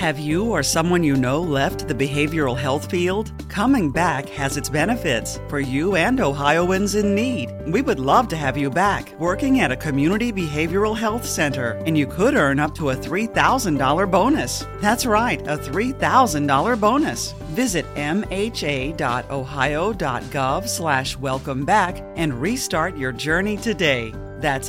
Have you or someone you know left the behavioral health field? Coming back has its benefits for you and Ohioans in need. We would love to have you back working at a community behavioral health center, and you could earn up to a $3,000 bonus. That's right, a $3,000 bonus. Visit mha.ohio.gov/welcomeback and restart your journey today. That's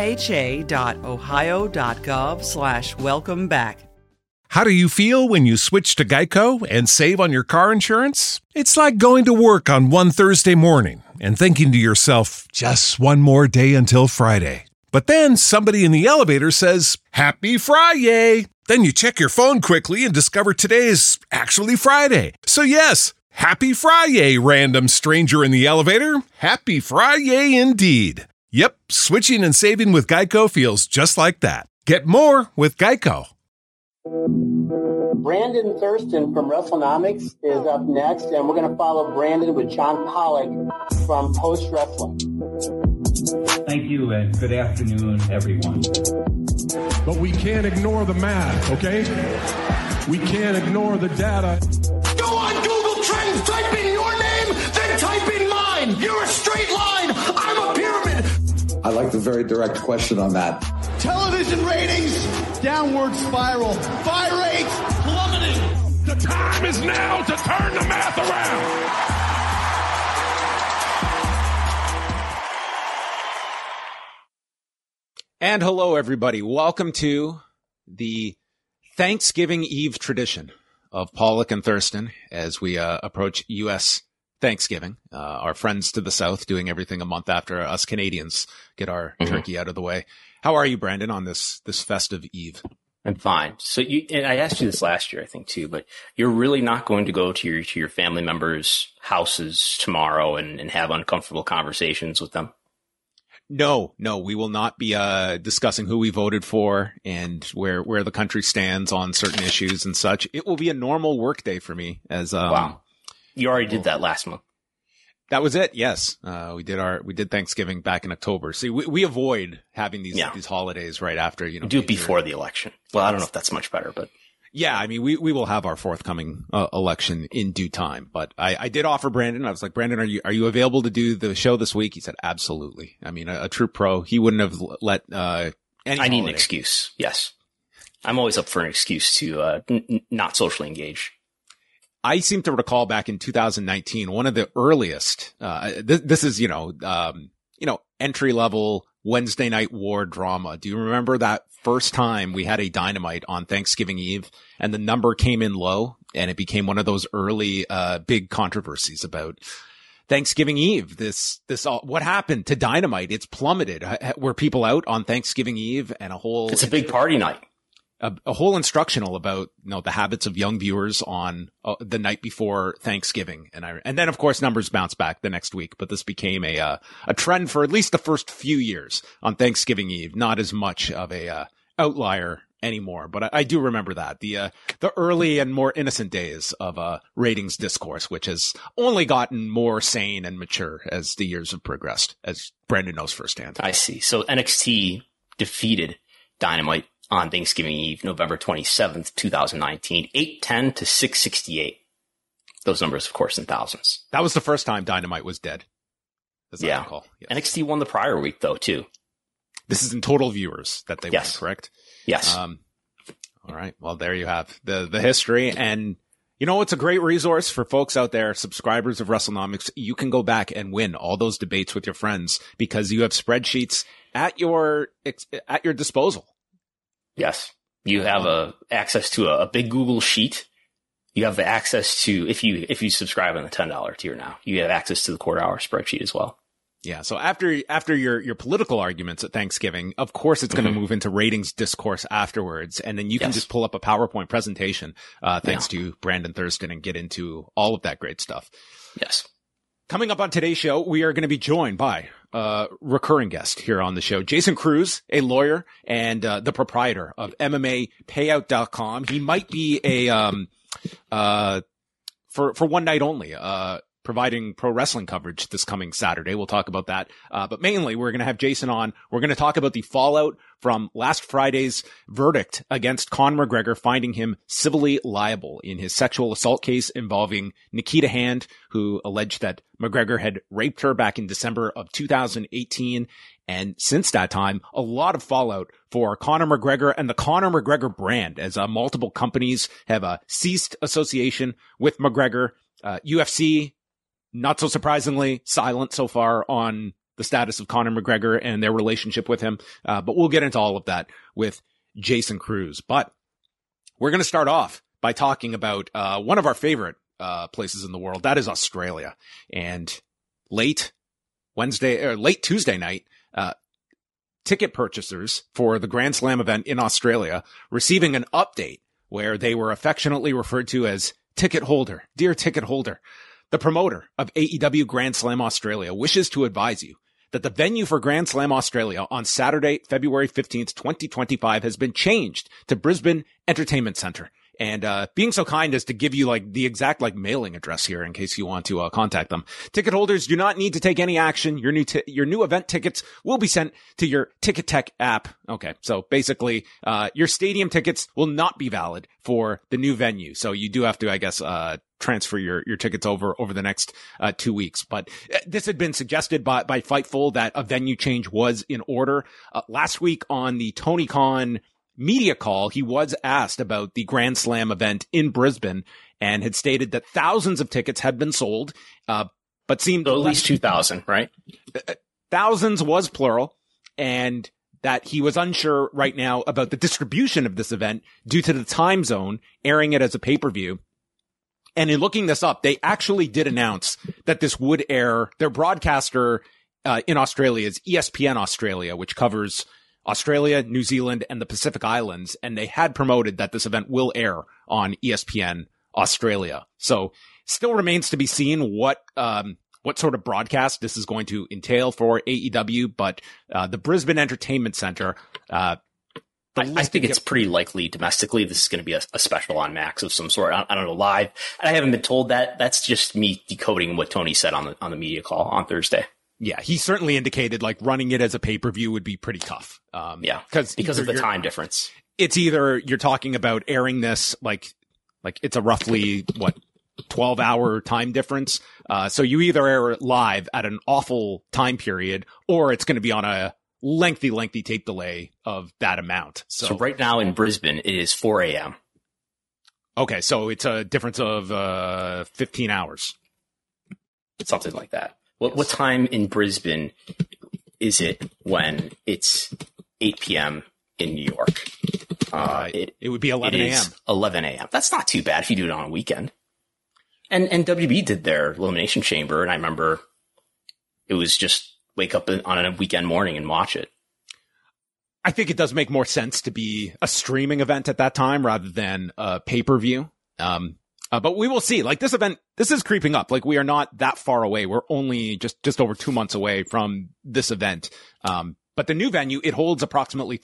mha.ohio.gov/welcomeback. How do you feel when you switch to Geico and save on your car insurance? It's like going to work on one Thursday morning and thinking to yourself, just one more day until Friday. But then somebody in the elevator says, Happy Friday! Then you check your phone quickly and discover today's actually Friday. So yes, Happy Friday, random stranger in the elevator. Happy Friday indeed. Yep, switching and saving with Geico feels just like that. Get more with Geico. Brandon Thurston from WrestleNomics is up next, and we're going to follow Brandon with John Pollock from Post Wrestling. Thank you, and good afternoon, everyone. But we can't ignore the math, okay? We can't ignore the data. Go on Google Trends, type in your name, then type in mine. You're a straight line. I'm a pyramid. I like the very direct question on that. Television ratings, downward spiral. Buy rates, plummeting. The time is now to turn the math around. And hello, everybody. Welcome to the Thanksgiving Eve tradition of Pollock and Thurston as we approach U.S. Thanksgiving. Our friends to the south doing everything a month after us Canadians get our turkey out of the way. How are you, Brandon, on this festive eve? I'm fine. So and I asked you this last year, I think, too, but you're really not going to go to your family members' houses tomorrow and have uncomfortable conversations with them? No, we will not be discussing who we voted for and where the country stands on certain issues and such. It will be a normal work day for me. Wow, you already did that last month. That was it. Yes, we did Thanksgiving back in October. See, we avoid having these holidays right after we do it before the election. Well, I don't know if that's much better, but. Yeah, I mean, we will have our forthcoming election in due time. But I did offer Brandon. I was like, Brandon, are you available to do the show this week? He said, absolutely. I mean, a true pro. He wouldn't have let any I need an excuse. Yes, I'm always up for an excuse to not socially engage. I seem to recall back in 2019, one of the earliest. This is entry level Wednesday night war drama. Do you remember that first time we had a Dynamite on Thanksgiving Eve and the number came in low and it became one of those early, big controversies about Thanksgiving Eve? What happened to Dynamite? It's plummeted. Were people out on Thanksgiving Eve and it's a big party night. A whole instructional about, the habits of young viewers on the night before Thanksgiving. And then of course numbers bounced back the next week, but this became a trend for at least the first few years on Thanksgiving Eve. Not as much of a outlier anymore, but I do remember that the early and more innocent days of ratings discourse, which has only gotten more sane and mature as the years have progressed, as Brandon knows firsthand. I see. So NXT defeated Dynamite on Thanksgiving Eve, November 27th, 2019, 810 to 668. Those numbers, of course, in thousands. That was the first time Dynamite was dead. As I recall. Yes. NXT won the prior week, though, too. This is in total viewers that they won, correct? Yes. All right. Well, there you have the history. And, it's a great resource for folks out there, subscribers of WrestleNomics. You can go back and win all those debates with your friends because you have spreadsheets at your disposal. Yes. You have access to a big Google sheet. You have the access to, if you subscribe on the $10 tier now, you have access to the quarter hour spreadsheet as well. Yeah. So after your political arguments at Thanksgiving, of course, it's going to move into ratings discourse afterwards. And then you can just pull up a PowerPoint presentation, thanks to Brandon Thurston, and get into all of that great stuff. Yes. Coming up on today's show, we are going to be joined by a recurring guest here on the show, Jason Cruz, a lawyer and the proprietor of MMApayout.com. He might be for one night only, providing pro wrestling coverage this coming Saturday. We'll talk about that. But mainly we're going to have Jason on. We're going to talk about the fallout from last Friday's verdict against Conor McGregor, finding him civilly liable in his sexual assault case involving Nikita Hand, who alleged that McGregor had raped her back in December of 2018. And since that time, a lot of fallout for Conor McGregor and the Conor McGregor brand, as multiple companies have ceased association with McGregor. UFC, not so surprisingly, silent so far on the status of Conor McGregor and their relationship with him. But we'll get into all of that with Jason Cruz. But we're going to start off by talking about one of our favorite places in the world. That is Australia. And late Tuesday night, ticket purchasers for the Grand Slam event in Australia receiving an update where they were affectionately referred to as ticket holder. Dear ticket holder, the promoter of AEW Grand Slam Australia wishes to advise you that the venue for Grand Slam Australia on Saturday, February 15th, 2025 has been changed to Brisbane Entertainment Centre. And being so kind as to give you the exact mailing address here in case you want to contact them. Ticket holders do not need to take any action. Your new event tickets will be sent to your Ticket Tech app. Okay, so basically your stadium tickets will not be valid for the new venue. So you do have to, I guess, transfer your tickets over the next 2 weeks. But this had been suggested by Fightful that a venue change was in order. Last week on the Tony Khan media call, he was asked about the Grand Slam event in Brisbane and had stated that thousands of tickets had been sold, but seemed so at least 2,000, right? Thousands was plural, and that he was unsure right now about the distribution of this event due to the time zone, airing it as a pay-per-view. And in looking this up, they actually did announce that this would air. Their broadcaster in Australia is ESPN Australia, which covers Australia, New Zealand, and the Pacific Islands, and they had promoted that this event will air on ESPN Australia. So still remains to be seen what sort of broadcast this is going to entail for AEW, but the Brisbane Entertainment Centre, I think it's pretty likely domestically this is going to be a special on Max of some sort. I don't know, live. I haven't been told that. That's just me decoding what Tony said on the media call on Thursday. Yeah, he certainly indicated running it as a pay-per-view would be pretty tough. Because of the time difference. It's either you're talking about airing this like it's a roughly 12-hour time difference. So you either air it live at an awful time period, or it's going to be on a lengthy tape delay of that amount. So right now in Brisbane, it is 4 a.m. Okay, so it's a difference of 15 hours. Something like that. What time in Brisbane is it when it's 8 p.m. in New York? It would be 11 a.m. 11 a.m. That's not too bad if you do it on a weekend. And WB did their Elimination Chamber, and I remember it was just wake up on a weekend morning and watch it. I think it does make more sense to be a streaming event at that time rather than a pay-per-view. But we will see. This event, this is creeping up. We are not that far away. We're only just over 2 months away from this event. But the new venue, it holds approximately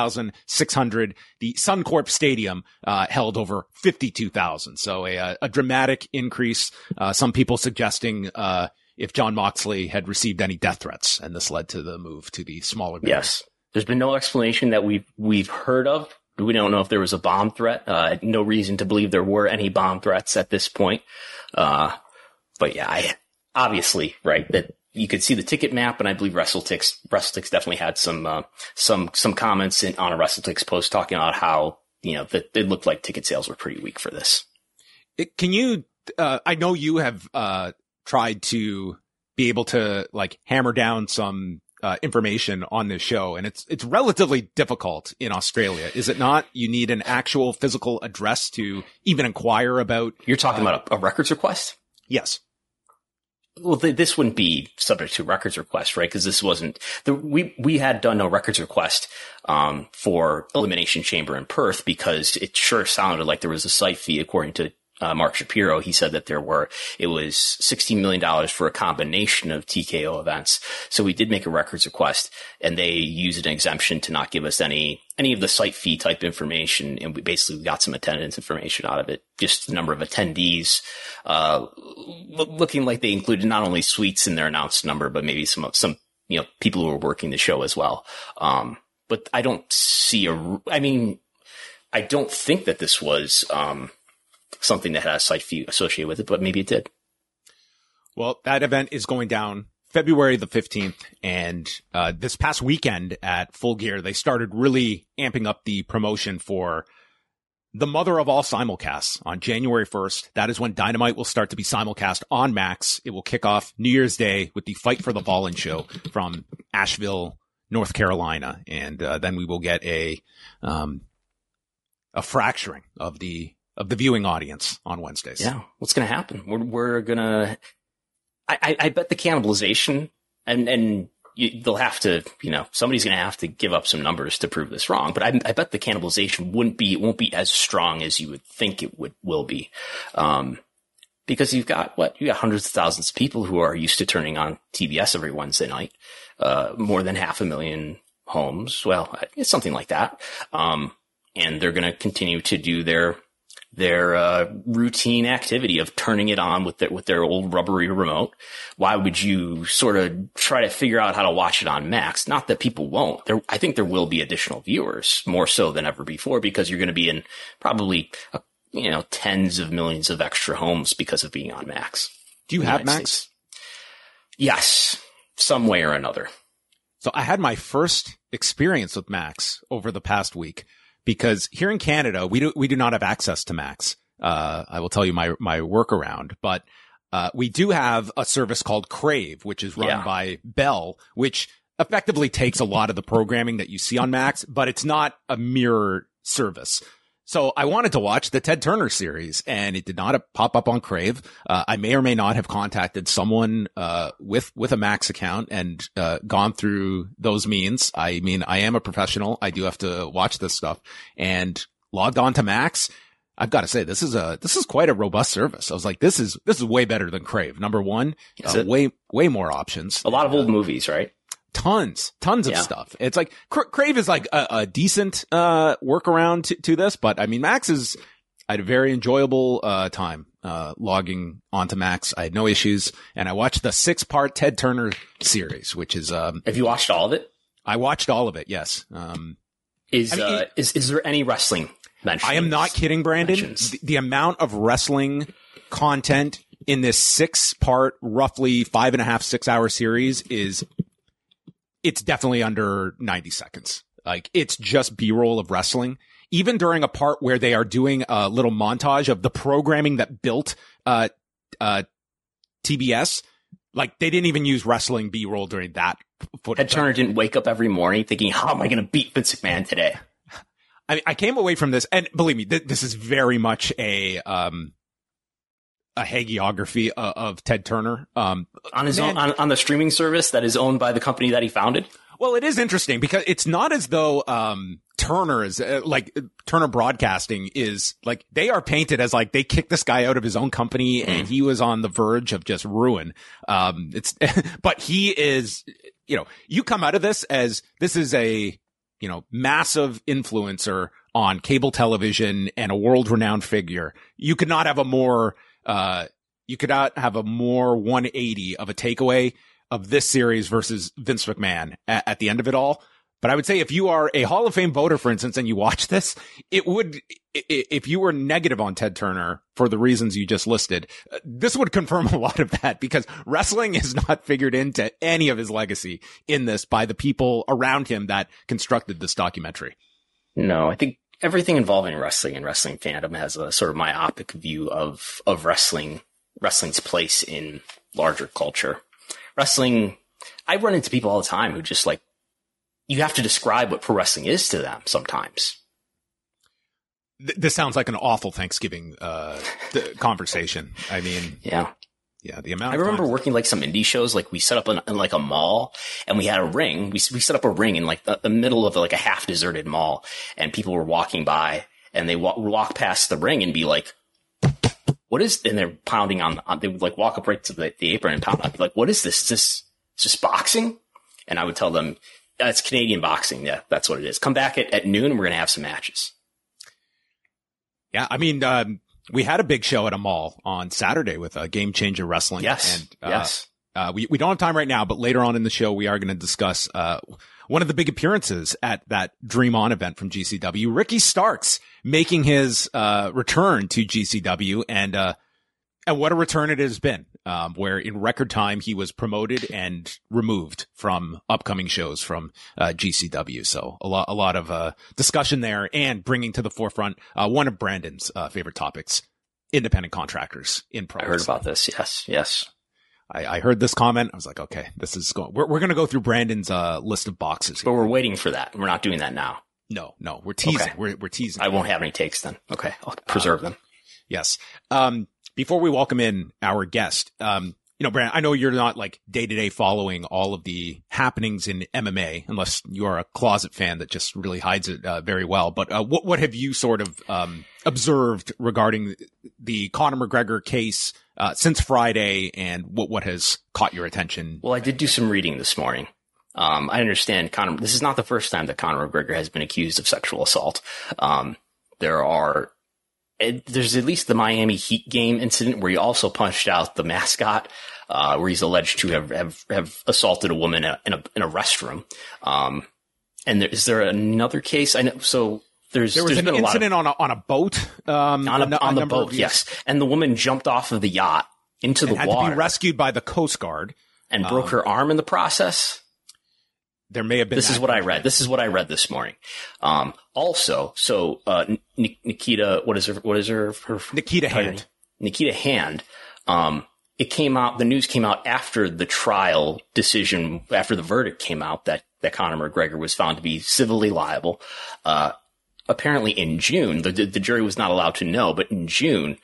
13,600. The Suncorp Stadium held over 52,000. So a dramatic increase. Some people suggesting if John Moxley had received any death threats, and this led to the move to the smaller venue. Yes. There's been no explanation that we've heard of. We don't know if there was a bomb threat. No reason to believe there were any bomb threats at this point. But yeah, obviously, right, that you could see the ticket map, and I believe WrestleTix definitely had some comments on a WrestleTix post talking about how, that it looked like ticket sales were pretty weak for this. Can you, I know you have tried to be able to hammer down some information on this show, and it's relatively difficult in Australia, is it not? You need an actual physical address to even inquire about. You're talking about a records request? Yes. Well, this wouldn't be subject to records request, right? Because this wasn't we had done no records request for Elimination Chamber in Perth because it sure sounded like there was a site fee according to Mark Shapiro, he said that it was $16 million for a combination of TKO events. So we did make a records request, and they used an exemption to not give us any of the site fee type information. And we basically got some attendance information out of it, just the number of attendees, looking like they included not only suites in their announced number, but maybe some, people who were working the show as well. But I don't see I don't think that this was, something that had a site fee associated with it, but maybe it did. Well, that event is going down February the 15th. And this past weekend at Full Gear, they started really amping up the promotion for the mother of all simulcasts on January 1st. That is when Dynamite will start to be simulcast on Max. It will kick off New Year's Day with the Fight for the Fallen show from Asheville, North Carolina. And then we will get a fracturing of the viewing audience on Wednesdays. Yeah. What's going to happen? We're going to, I bet the cannibalization and they'll have to, somebody's going to have to give up some numbers to prove this wrong, but I bet the cannibalization won't be as strong as you would think it will be. Because you got hundreds of thousands of people who are used to turning on TBS every Wednesday night, more than 500,000 homes. Well, it's something like that. And they're going to continue to do their routine activity of turning it on with their old rubbery remote. Why would you sort of try to figure out how to watch it on Max? Not that people won't. I think there will be additional viewers, more so than ever before, because you're going to be in probably, tens of millions of extra homes because of being on Max. Do you have Max? States. Yes, some way or another. So I had my first experience with Max over the past week. Because here in Canada, we do not have access to Max. I will tell you my workaround, but we do have a service called Crave, which is run by Bell, which effectively takes a lot of the programming that you see on Max, but it's not a mirror service. So I wanted to watch the Ted Turner series, and it did not pop up on Crave. I may or may not have contacted someone with a Max account and gone through those means. I mean, I am a professional. I do have to watch this stuff, and logged on to Max. I've got to say, this is quite a robust service. I was like, this is way better than Crave. Number one, way more options. A lot of old movies, right? Tons of stuff. It's like Crave is like a decent workaround to this, but I mean, I had a very enjoyable time logging onto Max. I had no issues, and I watched the 6-part Ted Turner series, which is Have you watched all of it? I watched all of it. Yes. Is there any wrestling mentions? I am not kidding, Brandon. The amount of wrestling content in this 6-part, roughly 5.5, 6 hour series it's definitely under 90 seconds. Like, it's just B-roll of wrestling. Even during a part where they are doing a little montage of the programming that built TBS, like, they didn't even use wrestling B-roll during that footage. Ted Turner didn't wake up every morning thinking, how am I going to beat Vince McMahon today? I came away from this, and believe me, this is very much a hagiography of Ted Turner. On his own, on the streaming service that is owned by the company that he founded. Well, it is interesting because it's not as though, Turner is Turner Broadcasting is like, they are painted as like, they kicked this guy out of his own company and he was on the verge of just ruin. But he is, you come out of this as this is a, massive influencer on cable television and a world renowned figure. You could not have a more 180 of a takeaway of this series versus Vince McMahon at the end of it all. But I would say if you are a Hall of Fame voter, for instance, and you watch this, if you were negative on Ted Turner for the reasons you just listed, this would confirm a lot of that, because wrestling is not figured into any of his legacy in this by the people around him that constructed this documentary. No, I think everything involving wrestling and wrestling fandom has a sort of myopic view of wrestling's place in larger culture. Wrestling, I run into people all the time who just like, you have to describe what pro wrestling is to them sometimes. This sounds like an awful Thanksgiving conversation. I mean, yeah, the amount. I remember working like some indie shows. Like we set up in like a mall, and we had a ring. We set up a ring in like the middle of like a half deserted mall, and people were walking by, and they walk past the ring and be like, what is, and they're pounding on they would like walk up right to the apron and pound. I'd be like, what is this? Is this boxing? And I would tell them, it's Canadian boxing. Yeah, that's what it is. Come back at noon and we're going to have some matches. Yeah. I mean, we had a big show at a mall on Saturday with Game Changer Wrestling. Yes. And, yes. We don't have time right now, but later on in the show, we are going to discuss, one of the big appearances at that Dream On event from GCW, Ricky Starks making his, return to GCW and what a return it has been, where in record time he was promoted and removed from upcoming shows from, GCW. So a lot of, discussion there and bringing to the forefront, one of Brandon's, favorite topics, independent contractors in pro. I heard about this. Yes. I heard this comment. I was like, okay, this is going, we're going to go through Brandon's, list of boxes here. But we're waiting for that. We're not doing that now. No, we're teasing. Okay. We're teasing. I won't have any takes then. Okay. I'll preserve them. Yes. Before we welcome in our guest, Brandon, I know you're not like day to day following all of the happenings in MMA unless you are a closet fan that just really hides it, very well. But, what have you sort of, observed regarding the Conor McGregor case, since Friday and what has caught your attention? Well, I did do some reading this morning. I understand this is not the first time that Conor McGregor has been accused of sexual assault. There's at least the Miami Heat game incident where he also punched out the mascot, where he's alleged to have assaulted a woman in a restroom. And is there another case? I know. So there was an incident on a boat, on the boat. Yes. And the woman jumped off of the yacht into the water. Had to be rescued by the Coast Guard. And broke her arm in the process. There may have been. This is what I read. This is what I read this morning. Also, Nikita, what is her Nikita Hand. Nikita Hand. It came out, the news came out after the trial decision, after the verdict came out that Conor McGregor was found to be civilly liable. Apparently in June, the jury was not allowed to know, but in June,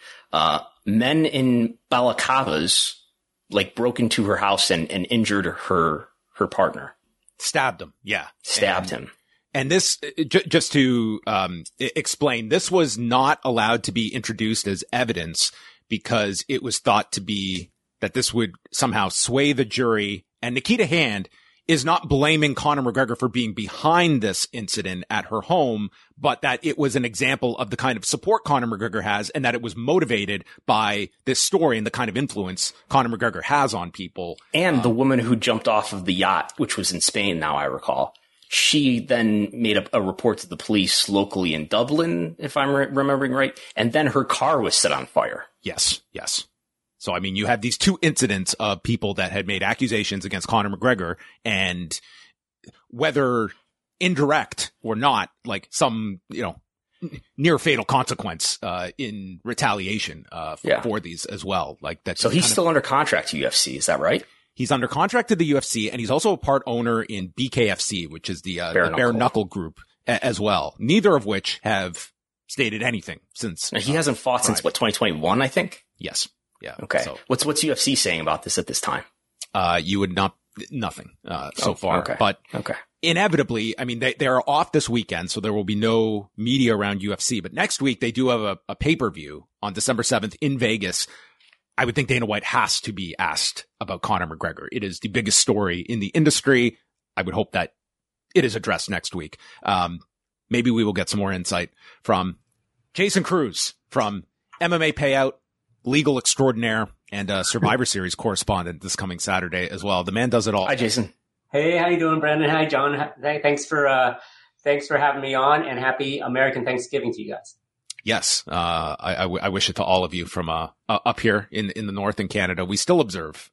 men in balaclavas, broke into her house and injured her partner. Stabbed him. Yeah. Stabbed him. And this, just to explain, this was not allowed to be introduced as evidence because it was thought to be that this would somehow sway the jury. And Nikita Hand is not blaming Conor McGregor for being behind this incident at her home, but that it was an example of the kind of support Conor McGregor has and that it was motivated by this story and the kind of influence Conor McGregor has on people. And the woman who jumped off of the yacht, which was in Spain now, I recall. She then made a report to the police locally in Dublin, if I'm remembering right. And then her car was set on fire. Yes. So, I mean, you have these two incidents of people that had made accusations against Conor McGregor and whether indirect or not, some, near fatal consequence, in retaliation, for these as well. So he's still under contract to UFC. Is that right? He's under contract to the UFC and he's also a part owner in BKFC, which is the Bare Knuckle group as well. Neither of which have stated anything since. Now, he hasn't fought since 2021, I think. Yes. Yeah. Okay. So, what's UFC saying about this at this time? You would nothing, so far, okay. But okay. Inevitably, I mean, they are off this weekend, so there will be no media around UFC, but next week they do have a pay-per-view on December 7th in Vegas. I would think Dana White has to be asked about Conor McGregor. It is the biggest story in the industry. I would hope that it is addressed next week. Maybe we will get some more insight from Jason Cruz from MMA Payout, legal extraordinaire, and Survivor Series correspondent this coming Saturday as well. The man does it all. Hi, Jason. Hey, how you doing, Brandon? Hi, John. Thanks for having me on, and happy American Thanksgiving to you guys. Yes, I wish it to all of you from up here in the north in Canada. We still observe,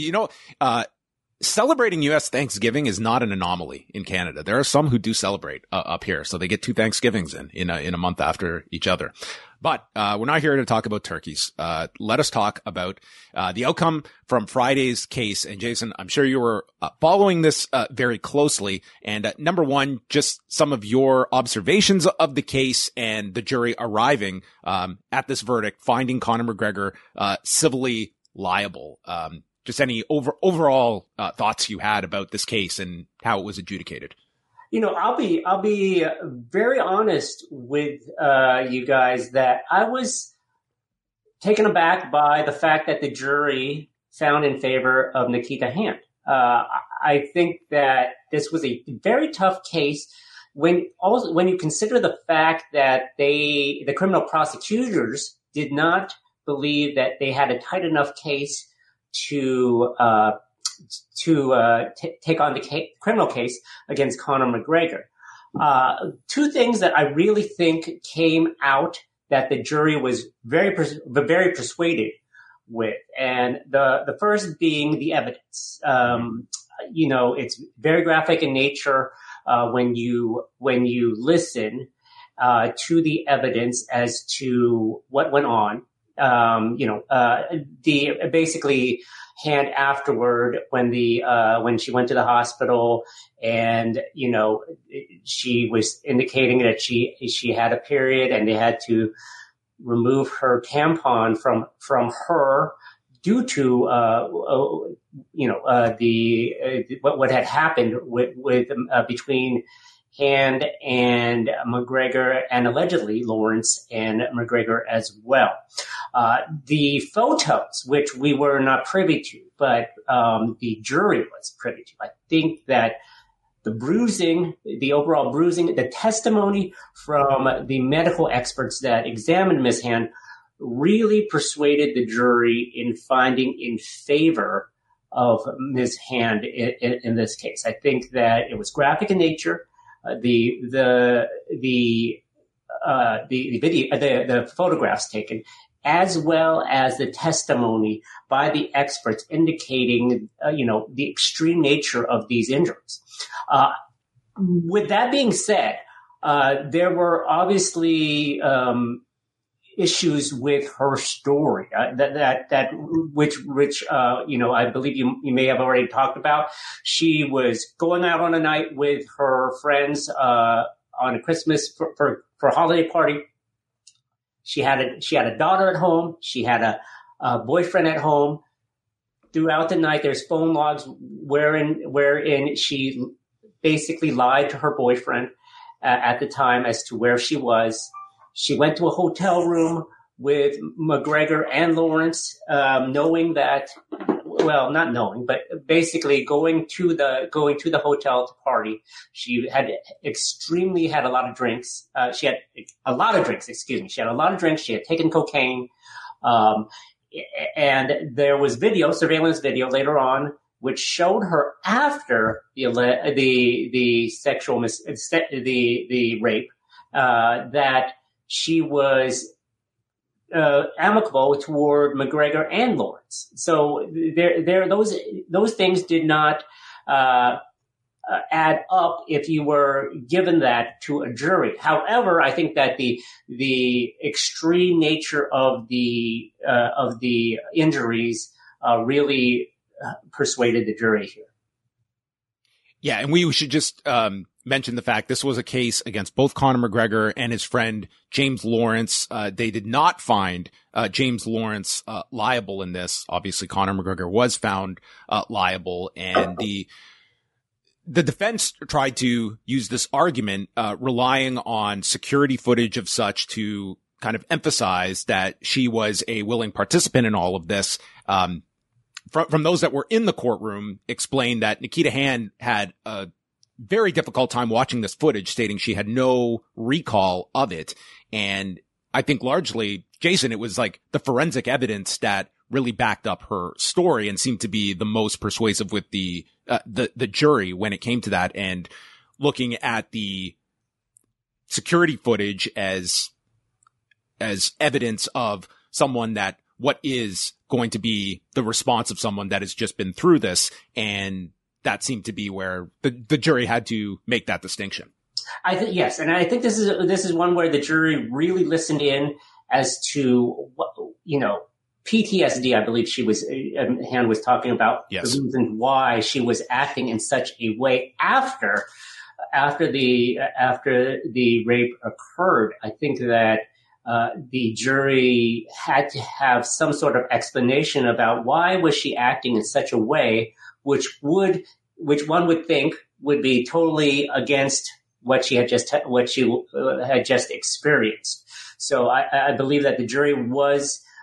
celebrating U.S. Thanksgiving is not an anomaly in Canada. There are some who do celebrate up here, so they get two Thanksgivings in a month after each other. But we're not here to talk about turkeys. Let us talk about the outcome from Friday's case. And Jason, I'm sure you were following this very closely. And number one, just some of your observations of the case and the jury arriving at this verdict, finding Conor McGregor civilly liable. Just any overall thoughts you had about this case and how it was adjudicated. I'll be very honest with you guys that I was taken aback by the fact that the jury found in favor of Nikita Hand. I think that this was a very tough case when you consider the fact that the criminal prosecutors did not believe that they had a tight enough case to take on the criminal case against Conor McGregor. Two things that I really think came out that the jury was very persuaded with, and the first being the evidence. It's very graphic in nature when you listen to the evidence as to what went on. Basically Hand afterward when she went to the hospital, and she was indicating that she had a period, and they had to remove her tampon from her due to what had happened with between Hand and McGregor, and allegedly Lawrence and McGregor as well. The photos, which we were not privy to, but the jury was privy to. I think that the bruising, the overall bruising, the testimony from the medical experts that examined Ms. Hand really persuaded the jury in finding in favor of Ms. Hand in this case. I think that it was graphic in nature. The photographs taken, as well as the testimony by the experts indicating, the extreme nature of these injuries. With that being said, there were obviously issues with her story which I believe you may have already talked about. She was going out on a night with her friends on a Christmas for a holiday party. She had a daughter at home. She had a boyfriend at home. Throughout the night, there's phone logs wherein she basically lied to her boyfriend at the time as to where she was. She went to a hotel room with McGregor and Lawrence, knowing that, well, not knowing, but basically going to the hotel to party. She had a lot of drinks. She had a lot of drinks. She had taken cocaine. And there was surveillance video later on, which showed her after the sexual the rape, that she was amicable toward McGregor and Lawrence. So those things did not add up if you were given that to a jury. However, I think that the extreme nature of the injuries really persuaded the jury here. Yeah, and we should just mention the fact this was a case against both Conor McGregor and his friend James Lawrence. They did not find James Lawrence liable in this. Obviously, Conor McGregor was found liable, and the defense tried to use this argument, relying on security footage of such to kind of emphasize that she was a willing participant in all of this. From those that were in the courtroom, explained that Nikita Hand had a very difficult time watching this footage, stating she had no recall of it. And I think largely, Jason, it was like the forensic evidence that really backed up her story and seemed to be the most persuasive with the jury when it came to that. And looking at the security footage as evidence of someone that what is going to be the response of someone that has just been through this. And that seemed to be where the jury had to make that distinction. I think, yes. And I think this is one where the jury really listened in as to what, PTSD, I believe Hand was talking about. Yes. The reason why she was acting in such a way after the rape occurred. I think that the jury had to have some sort of explanation about why was she acting in such a way, which one would think would be totally against what she had just experienced. So I believe that the jury was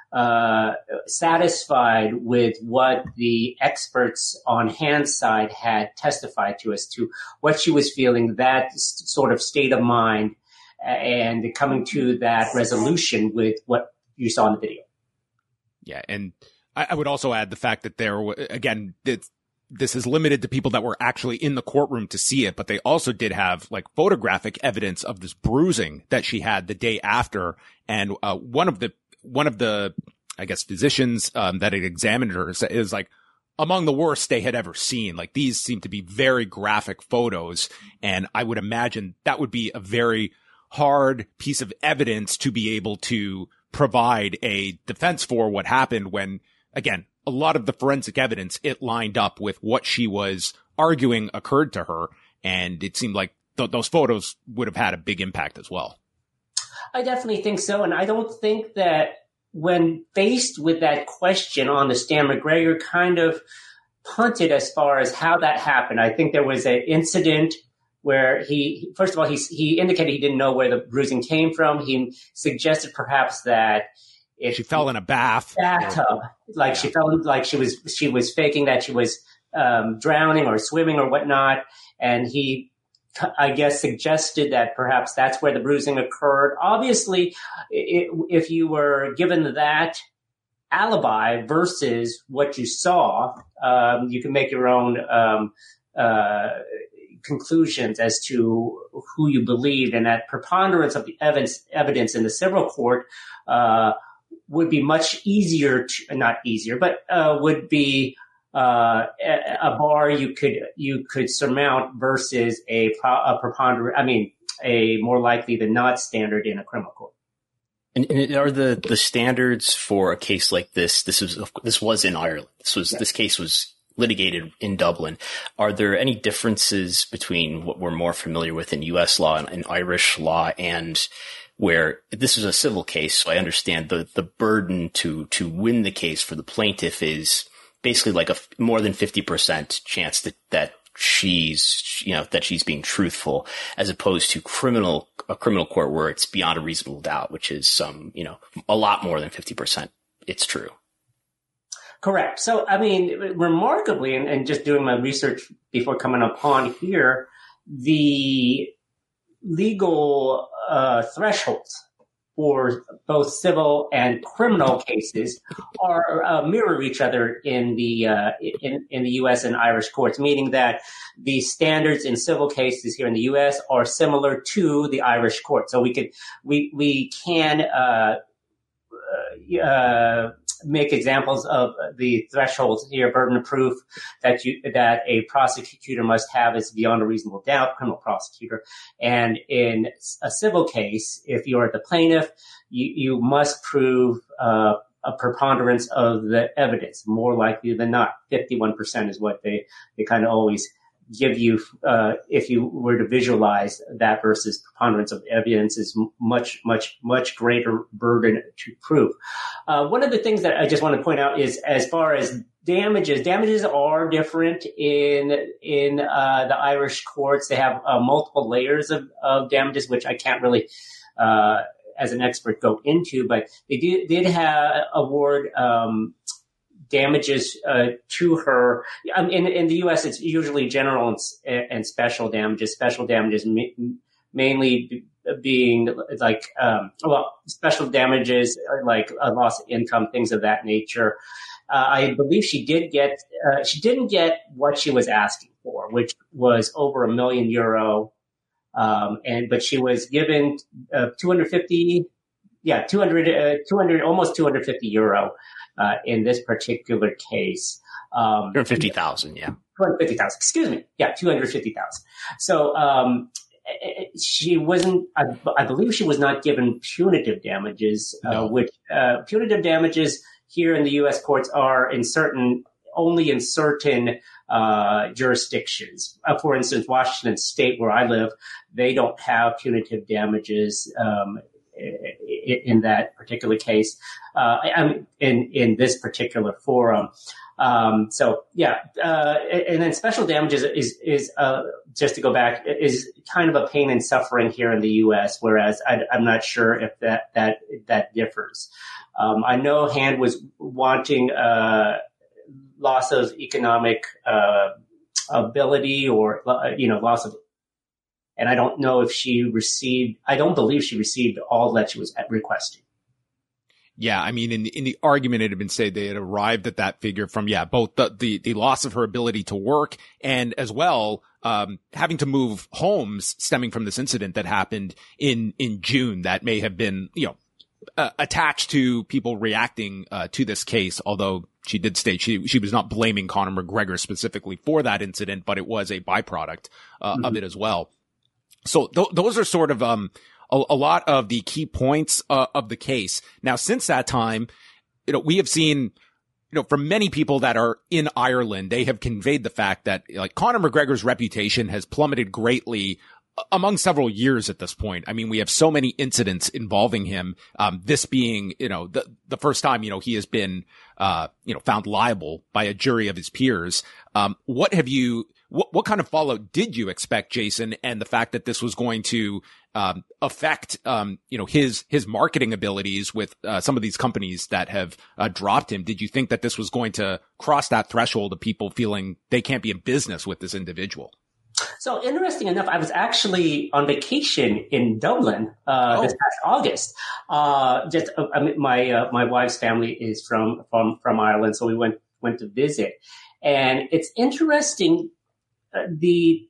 satisfied with what the experts on Hand's side had testified to as to what she was feeling, that sort of state of mind, and coming to that resolution with what you saw in the video. Yeah, and I would also add the fact that again, this is limited to people that were actually in the courtroom to see it, but they also did have like photographic evidence of this bruising that she had the day after. And one of the I guess physicians that had examined her is like among the worst they had ever seen. Like these seem to be very graphic photos, and I would imagine that would be a very hard piece of evidence to be able to provide a defense for what happened when, again, a lot of the forensic evidence, it lined up with what she was arguing occurred to her. And it seemed like those photos would have had a big impact as well. I definitely think so. And I don't think that when faced with that question on the stand, McGregor kind of punted as far as how that happened. I think there was an incident where he indicated he didn't know where the bruising came from. He suggested perhaps that she fell in a bathtub, she felt like she was faking that she was drowning or swimming or whatnot. And he, I guess, suggested that perhaps that's where the bruising occurred. Obviously, if you were given that alibi versus what you saw, you can make your own conclusions as to who you believed, and that preponderance of the evidence in the civil court would be much easier would be a bar you could surmount versus a more likely than not standard in a criminal court. And are the standards for a case like this? This was in Ireland. This case was litigated in Dublin. Are there any differences between what we're more familiar with in U.S. law and Irish law, and where this is a civil case? So I understand the burden to win the case for the plaintiff is basically like a more than 50% chance that she's being truthful, as opposed to a criminal court where it's beyond a reasonable doubt, which is a lot more than 50%. It's true. Correct. So, I mean, remarkably, and just doing my research before coming upon here, the legal thresholds for both civil and criminal cases are mirror each other in the U.S. and Irish courts, meaning that the standards in civil cases here in the U.S. are similar to the Irish court. So we can make examples of the thresholds here. Burden of proof that a prosecutor must have is beyond a reasonable doubt, criminal prosecutor. And in a civil case, if you're the plaintiff, you must prove a preponderance of the evidence, more likely than not. 51% is what they kind of always give you if you were to visualize that, versus preponderance of evidence is much, much, much greater burden to prove. One of the things that I just want to point out is, as far as damages are different in the Irish courts. They have multiple layers of damages, which I can't really as an expert go into, but they did award damages to her. In the U.S., it's usually general and special damages. Special damages mainly being like special damages like a loss of income, things of that nature. I believe she didn't get what she was asking for, which was over €1 million. But she was given 250, almost €250 in this particular case. 250,000, yeah. 250,000, excuse me. Yeah, 250,000. So, she wasn't, I believe she was not given punitive damages, which, punitive damages here in the U.S. courts are only in certain jurisdictions. For instance, Washington State, where I live, they don't have punitive damages. in that particular case. In this particular forum. And then special damages is just to go back, is kind of a pain and suffering here in the U.S., whereas I'm not sure if that differs. I know Hand was wanting loss of economic ability or loss of, and I don't know if I don't believe she received all that she was requesting. Yeah, I mean, in the argument, it had been said they had arrived at that figure from, both the loss of her ability to work and as well, having to move homes stemming from this incident that happened in June that may have been, attached to people reacting, to this case. Although she did state she was not blaming Conor McGregor specifically for that incident, but it was a byproduct, of it as well. So those are sort of, a lot of the key points of the case. Now, since that time, we have seen, from many people that are in Ireland, they have conveyed the fact that Conor McGregor's reputation has plummeted greatly among several years at this point. I mean, we have so many incidents involving him. This being, the first time, he has been, found liable by a jury of his peers. What kind of fallout did you expect, Jason, and the fact that this was going to affect his marketing abilities with some of these companies that have dropped him? Did you think that this was going to cross that threshold of people feeling they can't be in business with this individual? So interesting enough, I was actually on vacation in Dublin this past August. My wife's family is from Ireland, so we went to visit, and it's interesting. The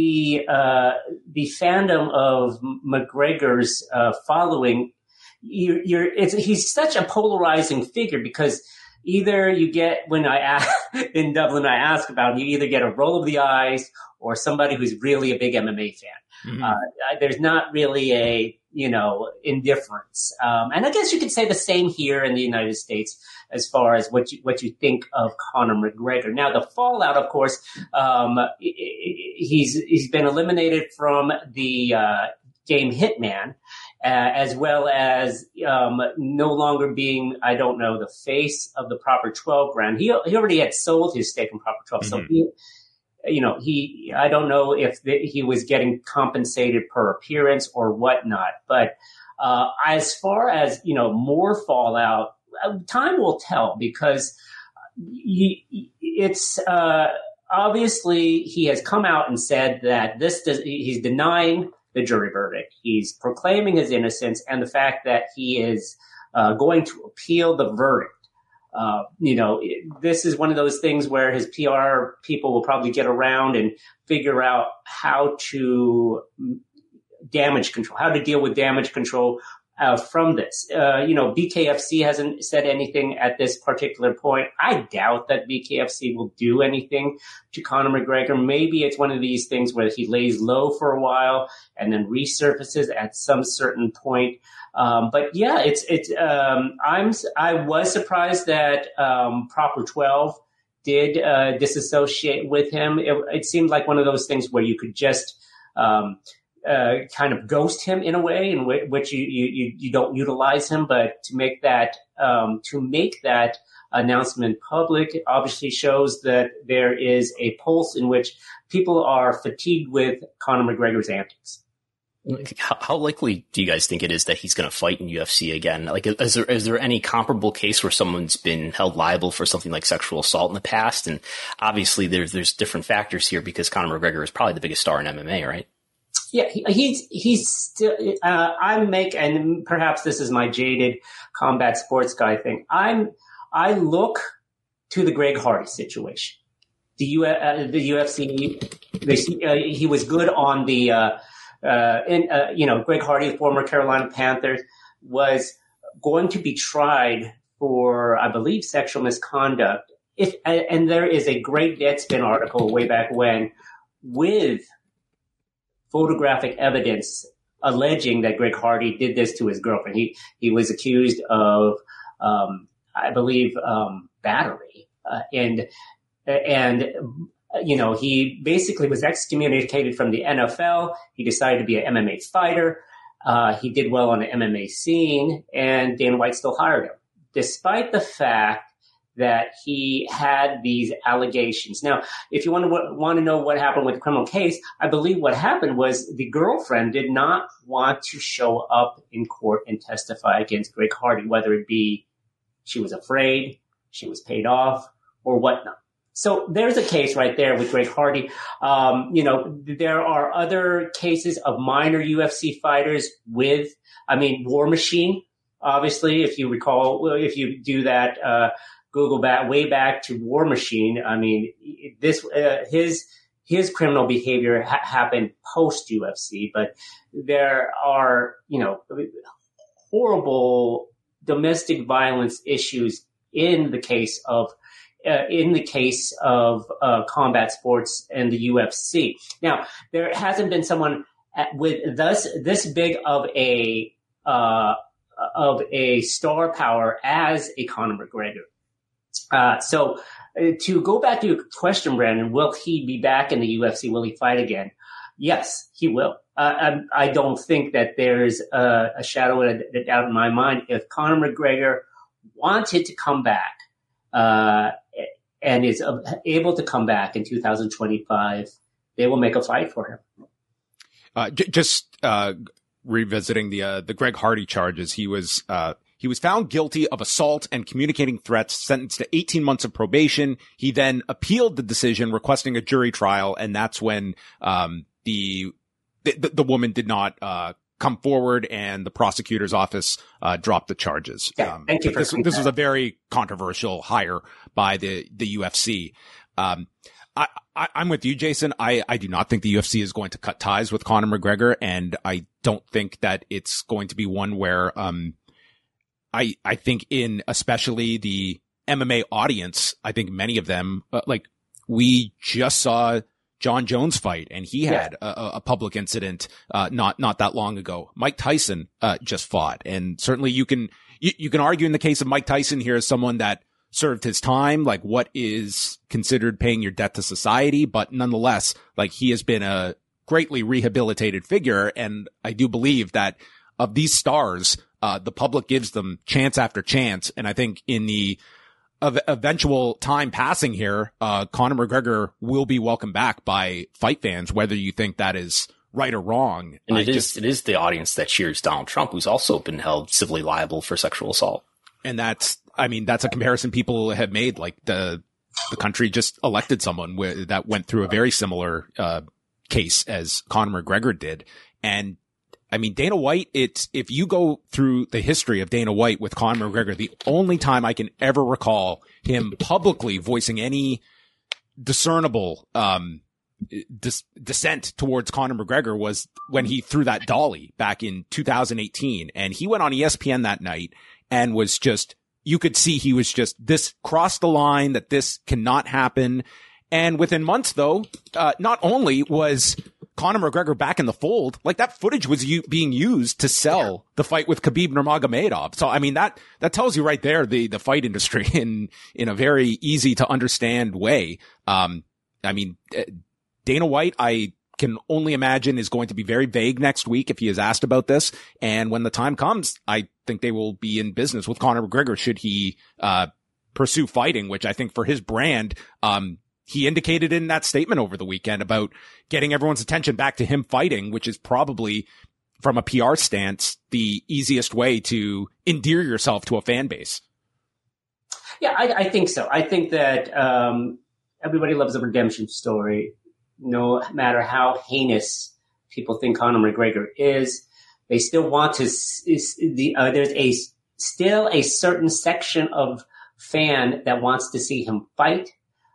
fandom of McGregor's following, he's such a polarizing figure because either you get, in Dublin, I ask about him, you either get a roll of the eyes or somebody who's really a big MMA fan. Mm-hmm. There's not really a, indifference. And I guess you could say the same here in the United States as far as what you think of Conor McGregor. Now, the fallout, of course, he's been eliminated from the game Hitman, as well as no longer being, the face of the Proper 12 brand. He already had sold his stake in Proper 12, mm-hmm. So I don't know if he was getting compensated per appearance or whatnot. But as far as more fallout, time will tell, because it's obviously he has come out and said that he's denying the jury verdict. He's proclaiming his innocence and the fact that he is going to appeal the verdict. This is one of those things where his PR people will probably get around and figure out how to deal with damage control from this. BKFC hasn't said anything at this particular point. I doubt that BKFC will do anything to Conor McGregor. Maybe it's one of these things where he lays low for a while and then resurfaces at some certain point. But yeah, I was surprised that Proper 12 did disassociate with him. It seemed like one of those things where you could just kind of ghost him in a way in which you don't utilize him, but to make that announcement public obviously shows that there is a pulse in which people are fatigued with Conor McGregor's antics. How likely do you guys think it is that he's going to fight in UFC again? Like, is there any comparable case where someone's been held liable for something like sexual assault in the past? And obviously there's different factors here because Conor McGregor is probably the biggest star in MMA, right? Yeah, he's still, and perhaps this is my jaded combat sports guy thing. I look to the Greg Hardy situation. The UFC, he was good on the, Greg Hardy, former Carolina Panthers, was going to be tried for, I believe, sexual misconduct. And there is a great Deadspin article way back when with photographic evidence alleging that Greg Hardy did this to his girlfriend. He was accused of, I believe, battery, and he basically was excommunicated from the NFL. He decided to be an MMA fighter. He did well on the MMA scene, and Dana White still hired him, despite the fact that he had these allegations. Now, if you want to know what happened with the criminal case, I believe what happened was the girlfriend did not want to show up in court and testify against Greg Hardy, whether it be she was afraid, she was paid off, or whatnot. So there's a case right there with Greg Hardy. There are other cases of minor UFC fighters War Machine, obviously, if you recall, if you do that, Google back way back to War Machine. I mean, his criminal behavior happened post UFC, but there are, horrible domestic violence issues in the case of combat sports and the UFC. Now, there hasn't been someone with this big of a star power as a Conor McGregor. So to go back to your question, Brandon, will he be back in the UFC? Will he fight again? Yes, he will. I don't think that there's a shadow of a doubt in my mind. If Conor McGregor wanted to come back and is able to come back in 2025, they will make a fight for him. Just revisiting the Greg Hardy charges, he was found guilty of assault and communicating threats, sentenced to 18 months of probation. He then appealed the decision, requesting a jury trial, and that's when the woman did not come forward, and the prosecutor's office dropped the charges. Yeah, thank you for this was a very controversial hire by the UFC. I'm with you, Jason. I do not think the UFC is going to cut ties with Conor McGregor, and I don't think that it's going to be one where I think in especially the MMA audience, I think many of them, we just saw John Jones fight, and he had a public incident not that long ago. Mike Tyson just fought, and certainly you can argue in the case of Mike Tyson here as someone that served his time, like what is considered paying your debt to society, but nonetheless, he has been a greatly rehabilitated figure, and I do believe that of these stars, the public gives them chance after chance, and I think in the eventual time passing here, Conor McGregor will be welcomed back by fight fans, whether you think that is right or wrong. And it is the audience that cheers Donald Trump, who's also been held civilly liable for sexual assault. And that's a comparison people have made. The country just elected someone that went through a very similar case as Conor McGregor did. And Dana White, if you go through the history of Dana White with Conor McGregor, the only time I can ever recall him publicly voicing any discernible dissent towards Conor McGregor was when he threw that dolly back in 2018. And he went on ESPN that night and was just, you could see he was just, this crossed the line, that this cannot happen. And within months, though, not only was Conor McGregor back in the fold, that footage was being used to sell the fight with Khabib Nurmagomedov. So, that tells you right there the fight industry in a very easy to understand way. Dana White, I can only imagine, is going to be very vague next week if he is asked about this. And when the time comes, I think they will be in business with Conor McGregor should he pursue fighting, which I think for his brand, he indicated in that statement over the weekend about getting everyone's attention back to him fighting, which is probably, from a PR stance, the easiest way to endear yourself to a fan base. Yeah, I think so. I think that everybody loves a redemption story, no matter how heinous people think Conor McGregor is. They still want to. There's still a certain section of fan that wants to see him fight.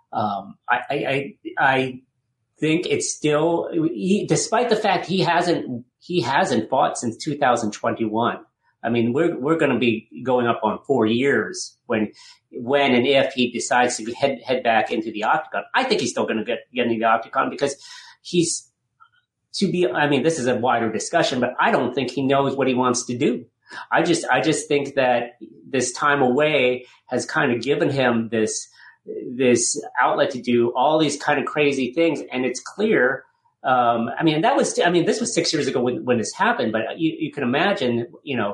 I think it's still, despite the fact he hasn't fought since 2021. We're going to be going up on 4 years when and if he decides to head back into the octagon. I think he's still going to get into the octagon because this is a wider discussion, but I don't think he knows what he wants to do. I just think that this time away has kind of given him this outlet to do all these kind of crazy things. And it's clear this was 6 years ago when this happened, but you can imagine,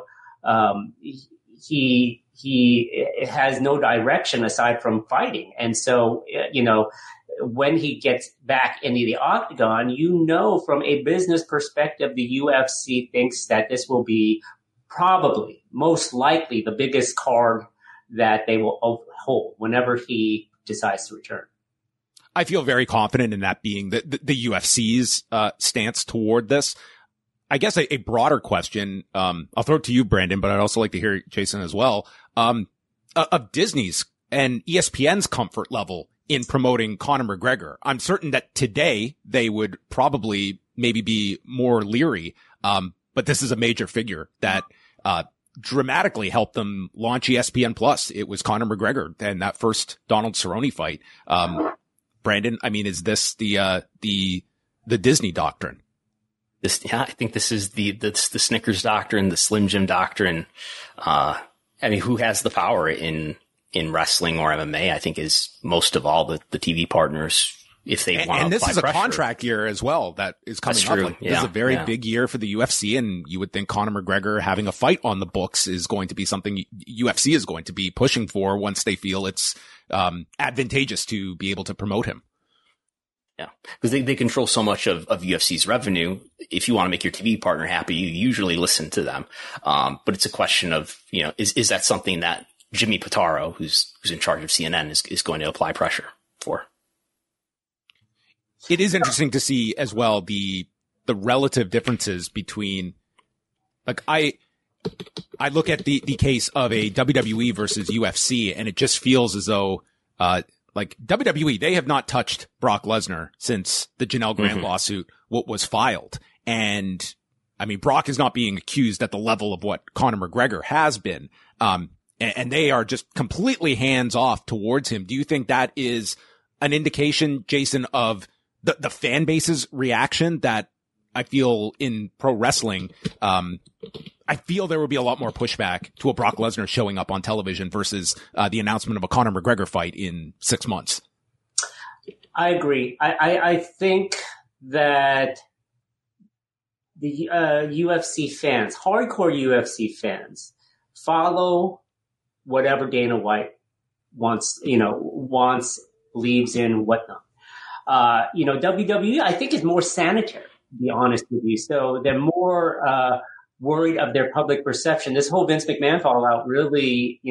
he has no direction aside from fighting. And so, when he gets back into the octagon, from a business perspective, the UFC thinks that this will be probably, most likely, the biggest card that they will hold whenever he decides to return. I feel very confident in that being the UFC's stance toward this. I guess a broader question, I'll throw it to you, Brandon, but I'd also like to hear Jason as well, of Disney's and ESPN's comfort level in promoting Conor McGregor. I'm certain that today they would probably maybe be more leery, but this is a major figure that dramatically helped them launch ESPN Plus. It was Conor McGregor and that first Donald Cerrone fight. Brandon, is this the Disney doctrine? I think this is the Snickers doctrine, the Slim Jim doctrine. Who has the power in wrestling or MMA? I think is most of all the TV partners, if they want to apply pressure. And this is a contract year as well that is coming up. This is a very big year for the UFC, and you would think Conor McGregor having a fight on the books is going to be something UFC is going to be pushing for once they feel it's advantageous to be able to promote him. Yeah, because they control so much of UFC's revenue. If you want to make your TV partner happy, you usually listen to them. But it's a question of, is that something that Jimmy Pitaro, who's in charge of CNN, is going to apply pressure for? It is interesting to see as well the relative differences between, I look at the case of a WWE versus UFC, and it just feels as though, WWE, they have not touched Brock Lesnar since the Janelle Grant lawsuit was filed. And Brock is not being accused at the level of what Conor McGregor has been. And they are just completely hands off towards him. Do you think that is an indication, Jason, of the fan base's reaction that I feel in pro wrestling? I feel there will be a lot more pushback to a Brock Lesnar showing up on television versus the announcement of a Conor McGregor fight in 6 months. I agree. I think that the UFC fans, hardcore UFC fans, follow whatever Dana White wants, believes in, whatnot. WWE, I think, is more sanitary, to be honest with you. So they're more worried of their public perception. This whole Vince McMahon fallout really,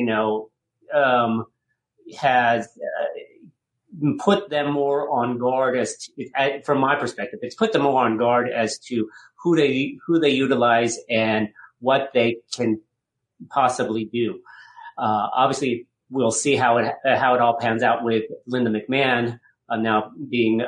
has put them more on guard from my perspective, it's put them more on guard as to who they utilize and what they can possibly do. Obviously, we'll see how it all pans out with Linda McMahon now being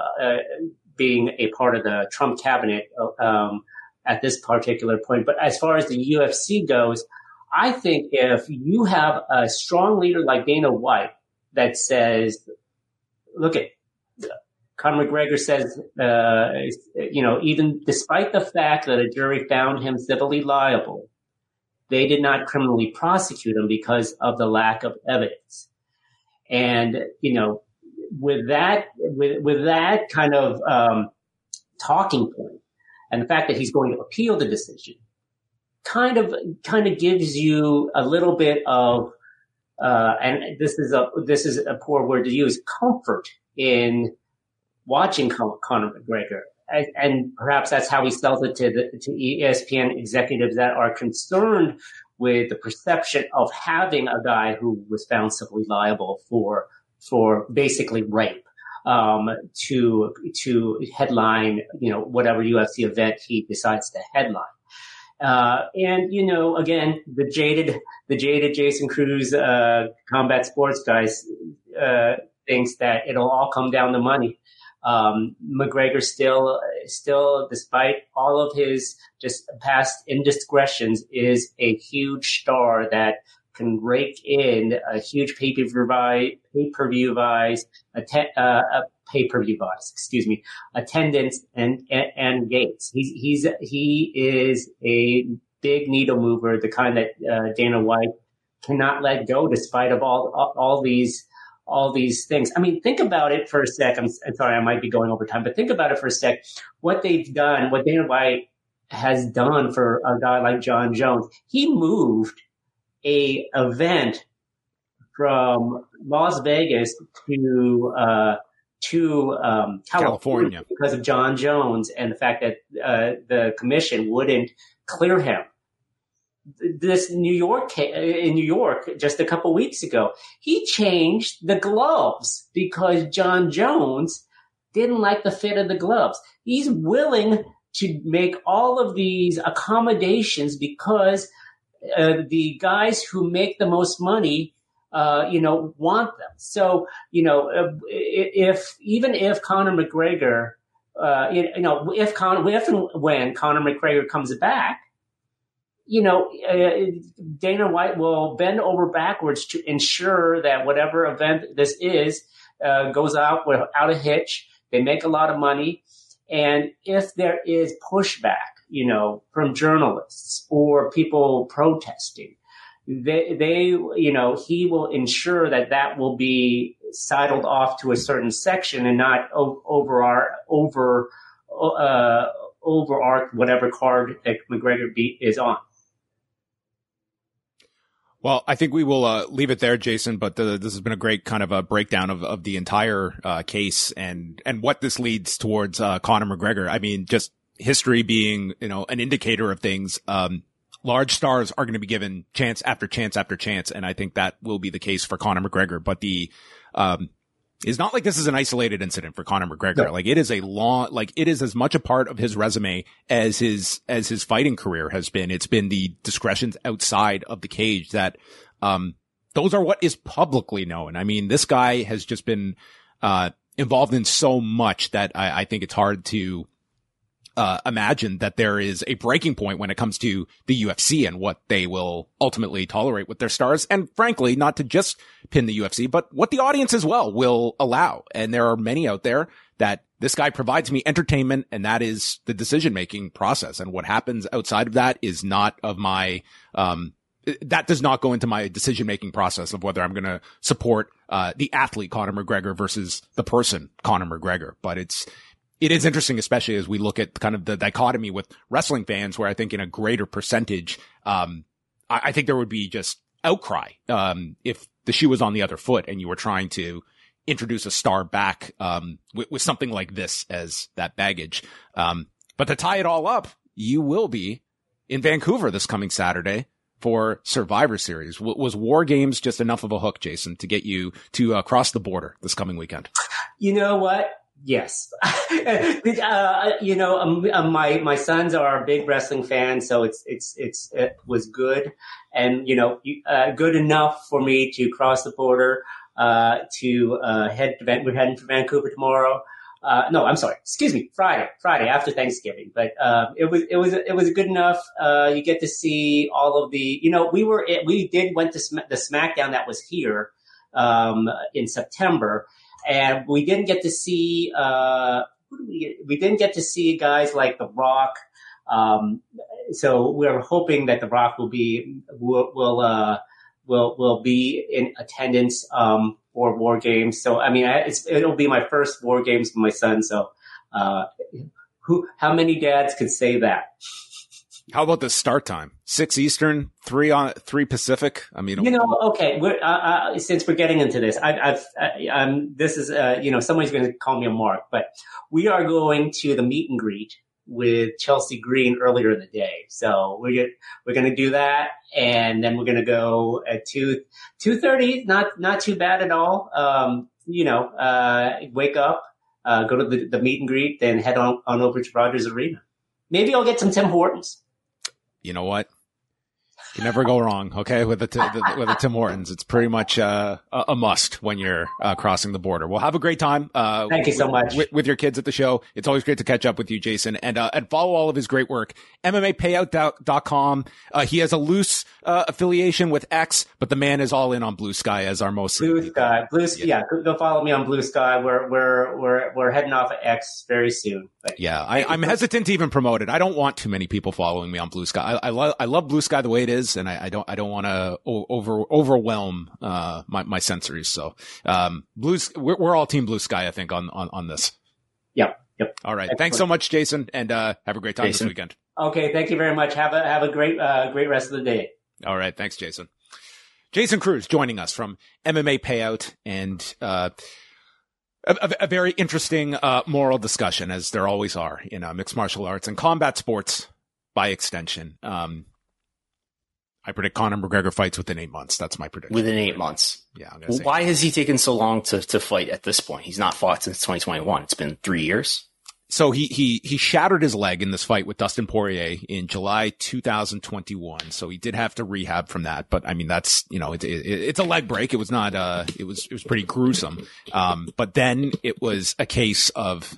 a part of the Trump cabinet at this particular point. But as far as the UFC goes, I think if you have a strong leader like Dana White that says, look at Conor McGregor says, even despite the fact that a jury found him civilly liable, they did not criminally prosecute him because of the lack of evidence. And, with that kind of talking point, and the fact that he's going to appeal the decision, kind of gives you a little bit of, and this is a poor word to use, comfort in watching Conor McGregor, and perhaps that's how he sells it to ESPN executives that are concerned with the perception of having a guy who was found civilly liable for basically rape, to headline, whatever UFC event he decides to headline. And, again, the jaded Jason Cruz, combat sports guys, thinks that it'll all come down to money. McGregor still, despite all of his just past indiscretions, is a huge star that can rake in a huge pay-per-view buys, attendance and gates. He is a big needle mover, the kind that Dana White cannot let go, despite of all these all these things. I mean, think about it for a sec. I'm sorry, I might be going over time, but think about it for a sec. What they've done, what Dana White has done for a guy like Jon Jones. He moved a event from Las Vegas to California because of Jon Jones and the fact that the commission wouldn't clear him. This in New York, just a couple weeks ago, he changed the gloves because Jon Jones didn't like the fit of the gloves. He's willing to make all of these accommodations because the guys who make the most money, want them. So, if Conor McGregor, if and when Conor McGregor comes back, Dana White will bend over backwards to ensure that whatever event this is goes out without a hitch. They make a lot of money. And if there is pushback, from journalists or people protesting, he will ensure that will be sidled off to a certain section and not overarch whatever card that McGregor is on. Well, I think we will leave it there, Jason, but this has been a great kind of a breakdown of the entire case and what this leads towards Conor McGregor. I mean, just history being, an indicator of things. Large stars are going to be given chance after chance after chance, and I think that will be the case for Conor McGregor. But it's not like this is an isolated incident for Conor McGregor. No. Like it is it is as much a part of his resume as his fighting career has been. It's been the discretions outside of the cage that, those are what is publicly known. I mean, this guy has just been, involved in so much that I think it's hard to, imagine that there is a breaking point when it comes to the UFC and what they will ultimately tolerate with their stars. And frankly, not to just pin the UFC, but what the audience as well will allow. And there are many out there that this guy provides me entertainment, and that is the decision-making process. And what happens outside of that is not of my, that does not go into my decision-making process of whether I'm going to support, the athlete Conor McGregor versus the person Conor McGregor. But it is interesting, especially as we look at kind of the dichotomy with wrestling fans, where I think in a greater percentage, I think there would be just outcry, if the shoe was on the other foot and you were trying to introduce a star back, with something like this as that baggage. But to tie it all up, you will be in Vancouver this coming Saturday for Survivor Series. Was War Games just enough of a hook, Jason, to get you to cross the border this coming weekend? You know what? Yes. My sons are big wrestling fans, so it was good. And, good enough for me to cross the border, we're heading for Vancouver tomorrow. No, I'm sorry. Excuse me. Friday after Thanksgiving. But, it was good enough. You get to see all of the, we went to the SmackDown that was here, in September. And we didn't get to see, we didn't get to see guys like The Rock. So we're hoping that The Rock will be in attendance, for War Games. So, I mean, it'll be my first War Games with my son. So, how many dads could say that? How about the start time? 6 Eastern, 3 Pacific. I mean, okay. Since we're getting into this, this is, somebody's going to call me a mark, but we are going to the meet and greet with Chelsea Green earlier in the day. So we're going to do that. And then we're going to go at 2:30. Not too bad at all. Wake up, go to the meet and greet, then head on over to Rogers Arena. Maybe I'll get some Tim Hortons. You know what? You never go wrong, okay, with the Tim Hortons. It's pretty much a must when you're crossing the border. Well, have a great time. Thank you so much. With your kids at the show. It's always great to catch up with you, Jason, and follow all of his great work. MMApayout.com. He has a loose affiliation with X, but the man is all in on Blue Sky as our most Blue Sky. Yeah, go follow me on Blue Sky. We're heading off of X very soon. Yeah, I'm hesitant to even promote it. I don't want too many people following me on Blue Sky. I love Blue Sky the way it is, and I don't want to overwhelm my sensories. So we're all team Blue Sky, I think, on this. Yep. All right. Thanks so much, Jason, and have a great time this weekend. Okay, thank you very much. Have a great rest of the day. All right, thanks, Jason. Jason Cruz joining us from MMA Payout, and a very interesting moral discussion, as there always are in mixed martial arts and combat sports by extension. I predict Conor McGregor fights within 8 months. That's my prediction. Within 8 months. Yeah. I'm gonna say why has he taken so long to fight at this point? He's not fought since 2021. It's been 3 years. So he shattered his leg in this fight with Dustin Poirier in July 2021. So he did have to rehab from that. But I mean, that's, it's a leg break. It was not, it was pretty gruesome. But then it was a case of,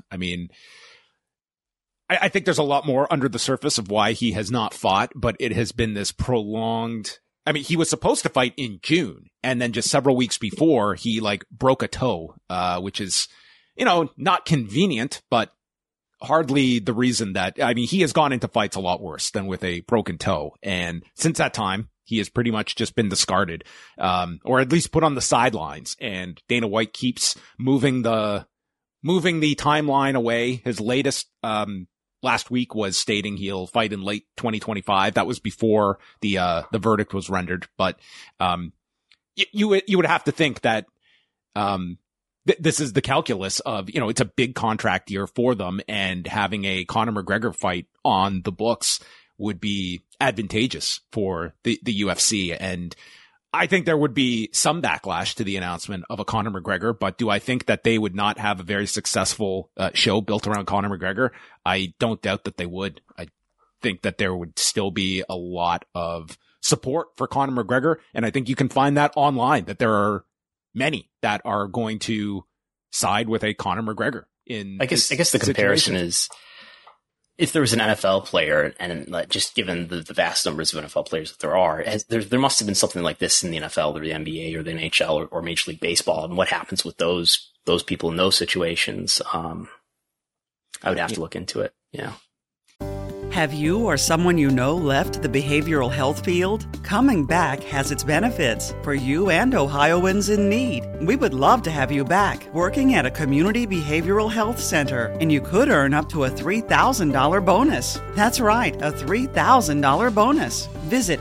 I think there's a lot more under the surface of why he has not fought, but it has been this prolonged. He was supposed to fight in June, and then just several weeks before he broke a toe, which is, not convenient, but hardly the reason that, he has gone into fights a lot worse than with a broken toe. And since that time, he has pretty much just been discarded, or at least put on the sidelines. And Dana White keeps moving the timeline away. His latest, last week was stating he'll fight in late 2025. That was before the verdict was rendered. But, you would have to think that, this is the calculus of, it's a big contract year for them, and having a Conor McGregor fight on the books would be advantageous for the UFC. And I think there would be some backlash to the announcement of a Conor McGregor, but do I think that they would not have a very successful show built around Conor McGregor? I don't doubt that they would. I think that there would still be a lot of support for Conor McGregor. And I think you can find that online, that there are many that are going to side with a Conor McGregor. I guess the comparison is, if there was an NFL player, and just given the vast numbers of NFL players that there are, there must have been something like this in the NFL or the NBA or the NHL or Major League Baseball. And what happens with those people in those situations? I would have to look into it. Yeah. Have you or someone you know left the behavioral health field? Coming back has its benefits for you and Ohioans in need. We would love to have you back working at a community behavioral health center, and you could earn up to a $3,000 bonus. That's right, a $3,000 bonus. Visit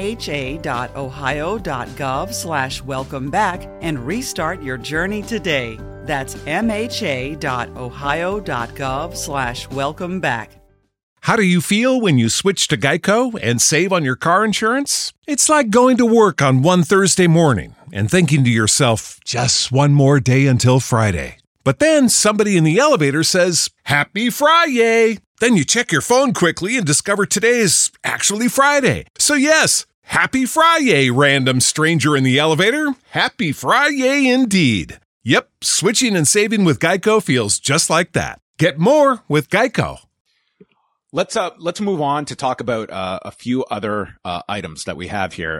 mha.ohio.gov/welcome back and restart your journey today. That's mha.ohio.gov/welcome back. How do you feel when you switch to Geico and save on your car insurance? It's like going to work on one Thursday morning and thinking to yourself, just one more day until Friday. But then somebody in the elevator says, Happy Friday! Then you check your phone quickly and discover today is actually Friday. So yes, Happy Friday, random stranger in the elevator. Happy Friday indeed. Yep, switching and saving with Geico feels just like that. Get more with Geico. Let's move on to talk about a few other items that we have here.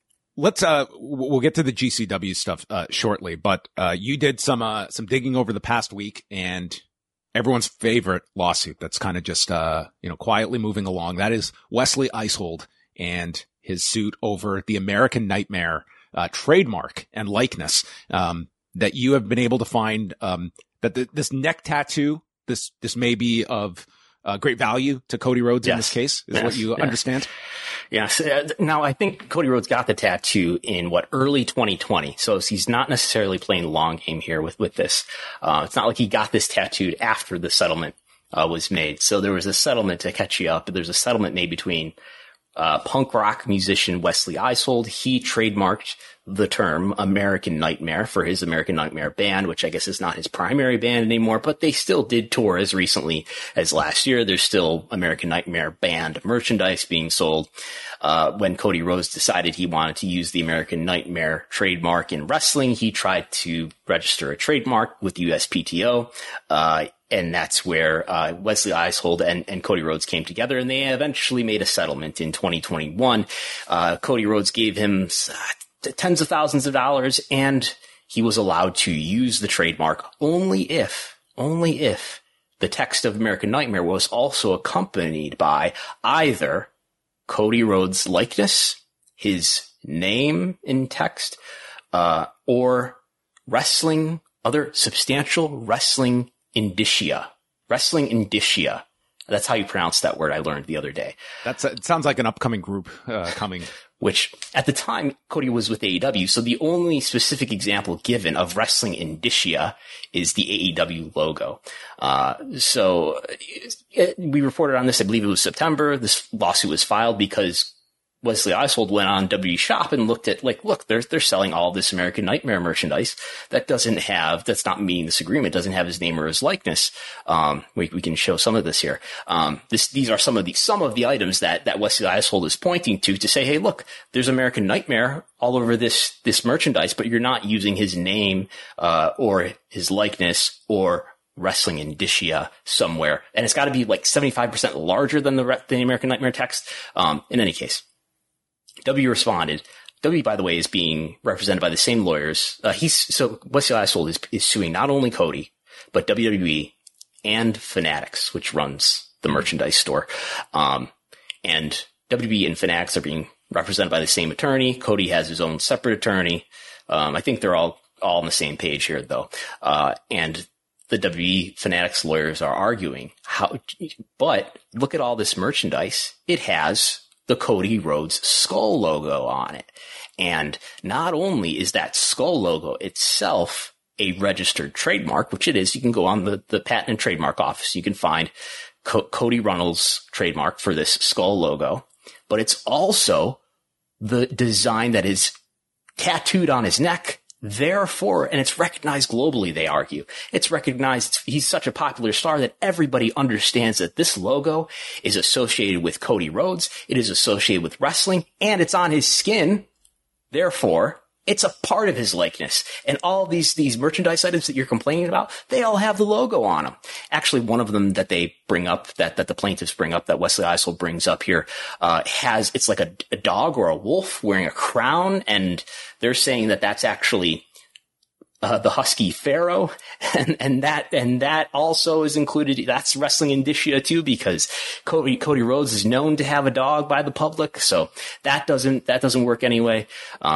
We'll get to the GCW stuff shortly, but you did some digging over the past week, and everyone's favorite lawsuit that's kind of just quietly moving along. That is Wesley Icehold and his suit over the American Nightmare trademark and likeness, that you have been able to find, that this neck tattoo, this may be of great value to Cody Rhodes in this case, is what you understand? Yes. Now, I think Cody Rhodes got the tattoo in early 2020. So he's not necessarily playing long game here with this. It's not like he got this tattooed after the settlement was made. So there was a settlement, to catch you up. There's a settlement made between punk rock musician Wesley Icehold. He trademarked the term American Nightmare for his American Nightmare band, which I guess is not his primary band anymore, but they still did tour as recently as last year. There's still American Nightmare band merchandise being sold. When Cody Rhodes decided he wanted to use the American Nightmare trademark in wrestling, he tried to register a trademark with the USPTO. And that's where Wesley Icehold and Cody Rhodes came together, and they eventually made a settlement in 2021. Cody Rhodes gave him tens of thousands of dollars, and he was allowed to use the trademark only if the the text of American Nightmare was also accompanied by either Cody Rhodes' likeness, his name in text, or other substantial wrestling indicia. Wrestling indicia. That's how you pronounce that word I learned the other day. It sounds like an upcoming group coming. Which, at the time, Cody was with AEW, so the only specific example given of wrestling indicia is the AEW logo. So we reported on this, I believe it was September. This lawsuit was filed because Wesley Eisold went on WWE Shop and looked at, look, they're selling all this American Nightmare merchandise that's not meeting this agreement, doesn't have his name or his likeness. We can show some of this here. These are some of the items that Wesley Eisold is pointing to say, hey, look, there's American Nightmare all over this merchandise, but you're not using his name, or his likeness or wrestling indicia somewhere. And it's got to be 75% larger than the American Nightmare text. In any case. W responded. W, by the way, is being represented by the same lawyers. So Wesley Eisold is suing not only Cody, but WWE and Fanatics, which runs the merchandise store. And WWE and Fanatics are being represented by the same attorney. Cody has his own separate attorney. I think they're all on the same page here, though. And the WWE Fanatics lawyers are arguing but look at all this merchandise. It has the Cody Rhodes skull logo on it. And not only is that skull logo itself a registered trademark, which it is, you can go on the Patent and Trademark Office, you can find Cody Runnels' trademark for this skull logo, but it's also the design that is tattooed on his neck. Therefore, and it's recognized globally, they argue. It's recognized, he's such a popular star that everybody understands that this logo is associated with Cody Rhodes, it is associated with wrestling, and it's on his skin. Therefore, it's a part of his likeness. And all these merchandise items that you're complaining about, they all have the logo on them. Actually, one of them that they bring up, that the plaintiffs bring up, that Wesley Eisold brings up here, it's like a dog or a wolf wearing a crown, and they're saying that that's actually the Husky Pharaoh, and that also is included. That's wrestling indicia too, because Cody Rhodes is known to have a dog by the public, so that doesn't work anyway.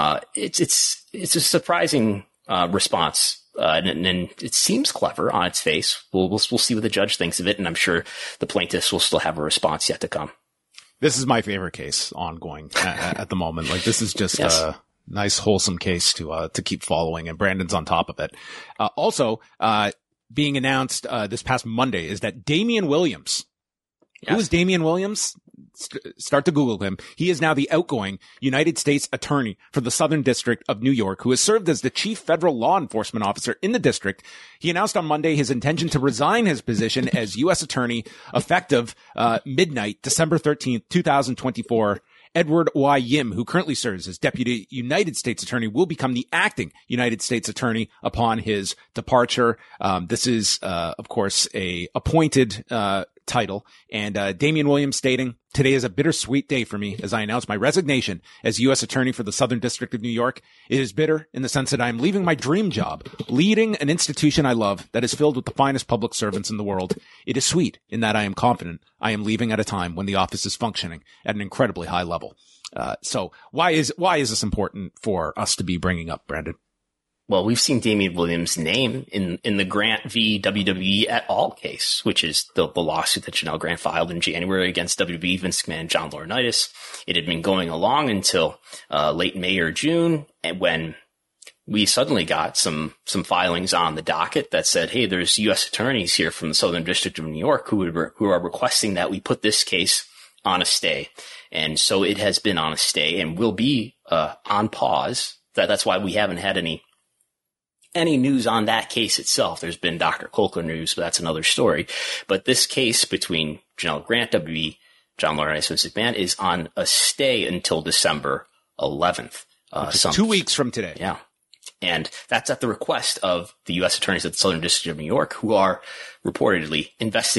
It's a surprising response, and it seems clever on its face. We'll see what the judge thinks of it, and I'm sure the plaintiffs will still have a response yet to come. This is my favorite case ongoing at the moment. This is just yes. Nice, wholesome case to keep following, and Brandon's on top of it. Also, being announced, this past Monday is that Damian Williams. Yes. Who is Damian Williams? Start to Google him. He is now the outgoing United States Attorney for the Southern District of New York, who has served as the chief federal law enforcement officer in the district. He announced on Monday his intention to resign his position as U.S. Attorney effective, midnight, December 13th, 2024. Edward Y. Yim, who currently serves as Deputy United States Attorney, will become the acting United States Attorney upon his departure. This is, of course, a appointed title. And Damian Williams stating, "Today is a bittersweet day for me as I announce my resignation as U.S. Attorney for the Southern District of New York. It is bitter in the sense that I am leaving my dream job, leading an institution I love that is filled with the finest public servants in the world. It is sweet in that I am confident I am leaving at a time when the office is functioning at an incredibly high level." So why is this important for us to be bringing up, Brandon? Well, we've seen Damian Williams' name in the Grant v. WWE et al. Case, which is the lawsuit that Janelle Grant filed in January against WWE, Vince McMahon, and John Laurinaitis. It had been going along until late May or June, when we suddenly got some filings on the docket that said, hey, there's U.S. attorneys here from the Southern District of New York who are requesting that we put this case on a stay. And so it has been on a stay and will be on pause. That's why we haven't had any news on that case itself. There's been Dr. Kolker news, but that's another story. But this case between Janelle Grant, WB, John Laurinaitis, and Vince McMahon is on a stay until December 11th. 2 weeks from today. Yeah. And that's at the request of the U.S. attorneys at the Southern District of New York, who are reportedly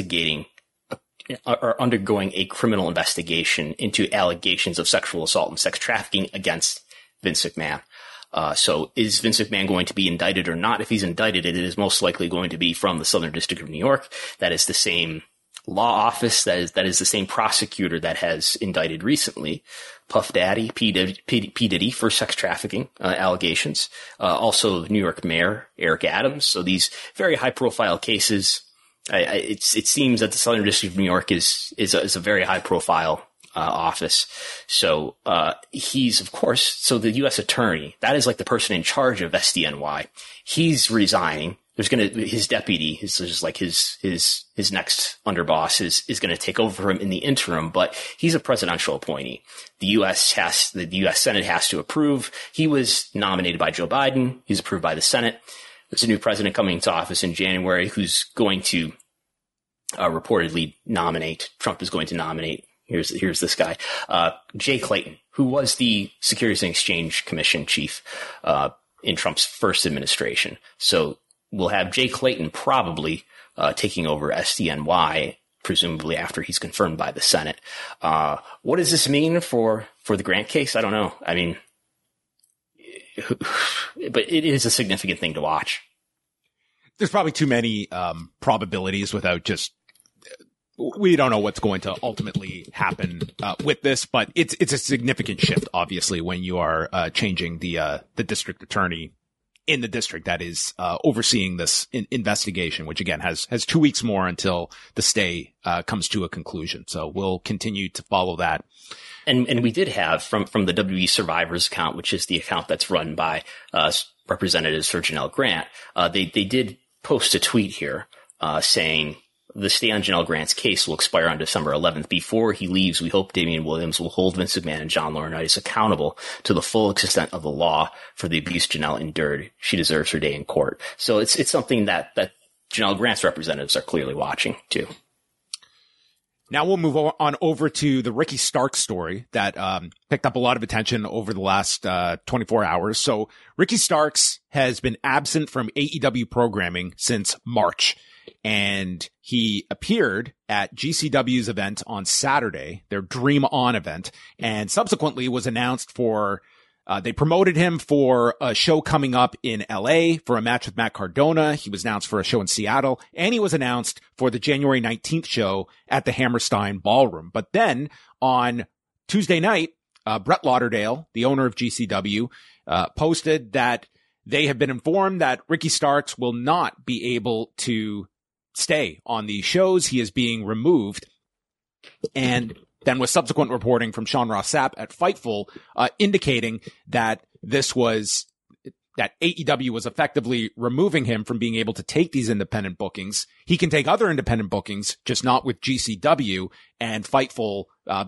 are undergoing a criminal investigation into allegations of sexual assault and sex trafficking against Vince McMahon. So is Vince McMahon going to be indicted or not? If he's indicted, it is most likely going to be from the Southern District of New York. That is the same law office. That is the same prosecutor that has indicted recently Puff Daddy, P. Diddy for sex trafficking allegations. Also New York Mayor Eric Adams. So these very high profile cases. It seems that the Southern District of New York is a very high profile office. So he's, of course, so the U.S. attorney, that is like the person in charge of SDNY. He's resigning. His deputy, his next underboss is going to take over for him in the interim, but he's a presidential appointee. The U.S. Senate has to approve. He was nominated by Joe Biden. He's approved by the Senate. There's a new president coming into office in January who's going to reportedly nominate. Trump is going to nominate. Here's this guy, Jay Clayton, who was the Securities and Exchange Commission chief in Trump's first administration. So we'll have Jay Clayton probably taking over SDNY, presumably after he's confirmed by the Senate. What does this mean for the Grant case? I don't know. I mean, but it is a significant thing to watch. There's probably too many probabilities without just. We don't know what's going to ultimately happen with this, but it's a significant shift, obviously, when you are changing the district attorney in the district that is overseeing this investigation, which again has 2 weeks more until the stay comes to a conclusion. So we'll continue to follow that. And we did have from the WWE Survivors account, which is the account that's run by Representative Sir Janelle Grant. They did post a tweet here saying, the stay on Janelle Grant's case will expire on December 11th. Before he leaves, we hope Damian Williams will hold Vince McMahon and John Laurinaitis accountable to the full extent of the law for the abuse Janelle endured. She deserves her day in court. So it's something that Janelle Grant's representatives are clearly watching too. Now we'll move on over to the Ricky Starks story that picked up a lot of attention over the last 24 hours. So Ricky Starks has been absent from AEW programming since March. And he appeared at GCW's event on Saturday, their Dream On event, and subsequently was announced for, they promoted him for a show coming up in LA for a match with Matt Cardona. He was announced for a show in Seattle, and he was announced for the January 19th show at the Hammerstein Ballroom. But then on Tuesday night, Brett Lauderdale, the owner of GCW, posted that they have been informed that Ricky Starks will not be able to stay on these shows. He is being removed. And then with subsequent reporting from Sean Ross Sapp at Fightful, indicating that that AEW was effectively removing him from being able to take these independent bookings. He can take other independent bookings, just not with GCW. And Fightful,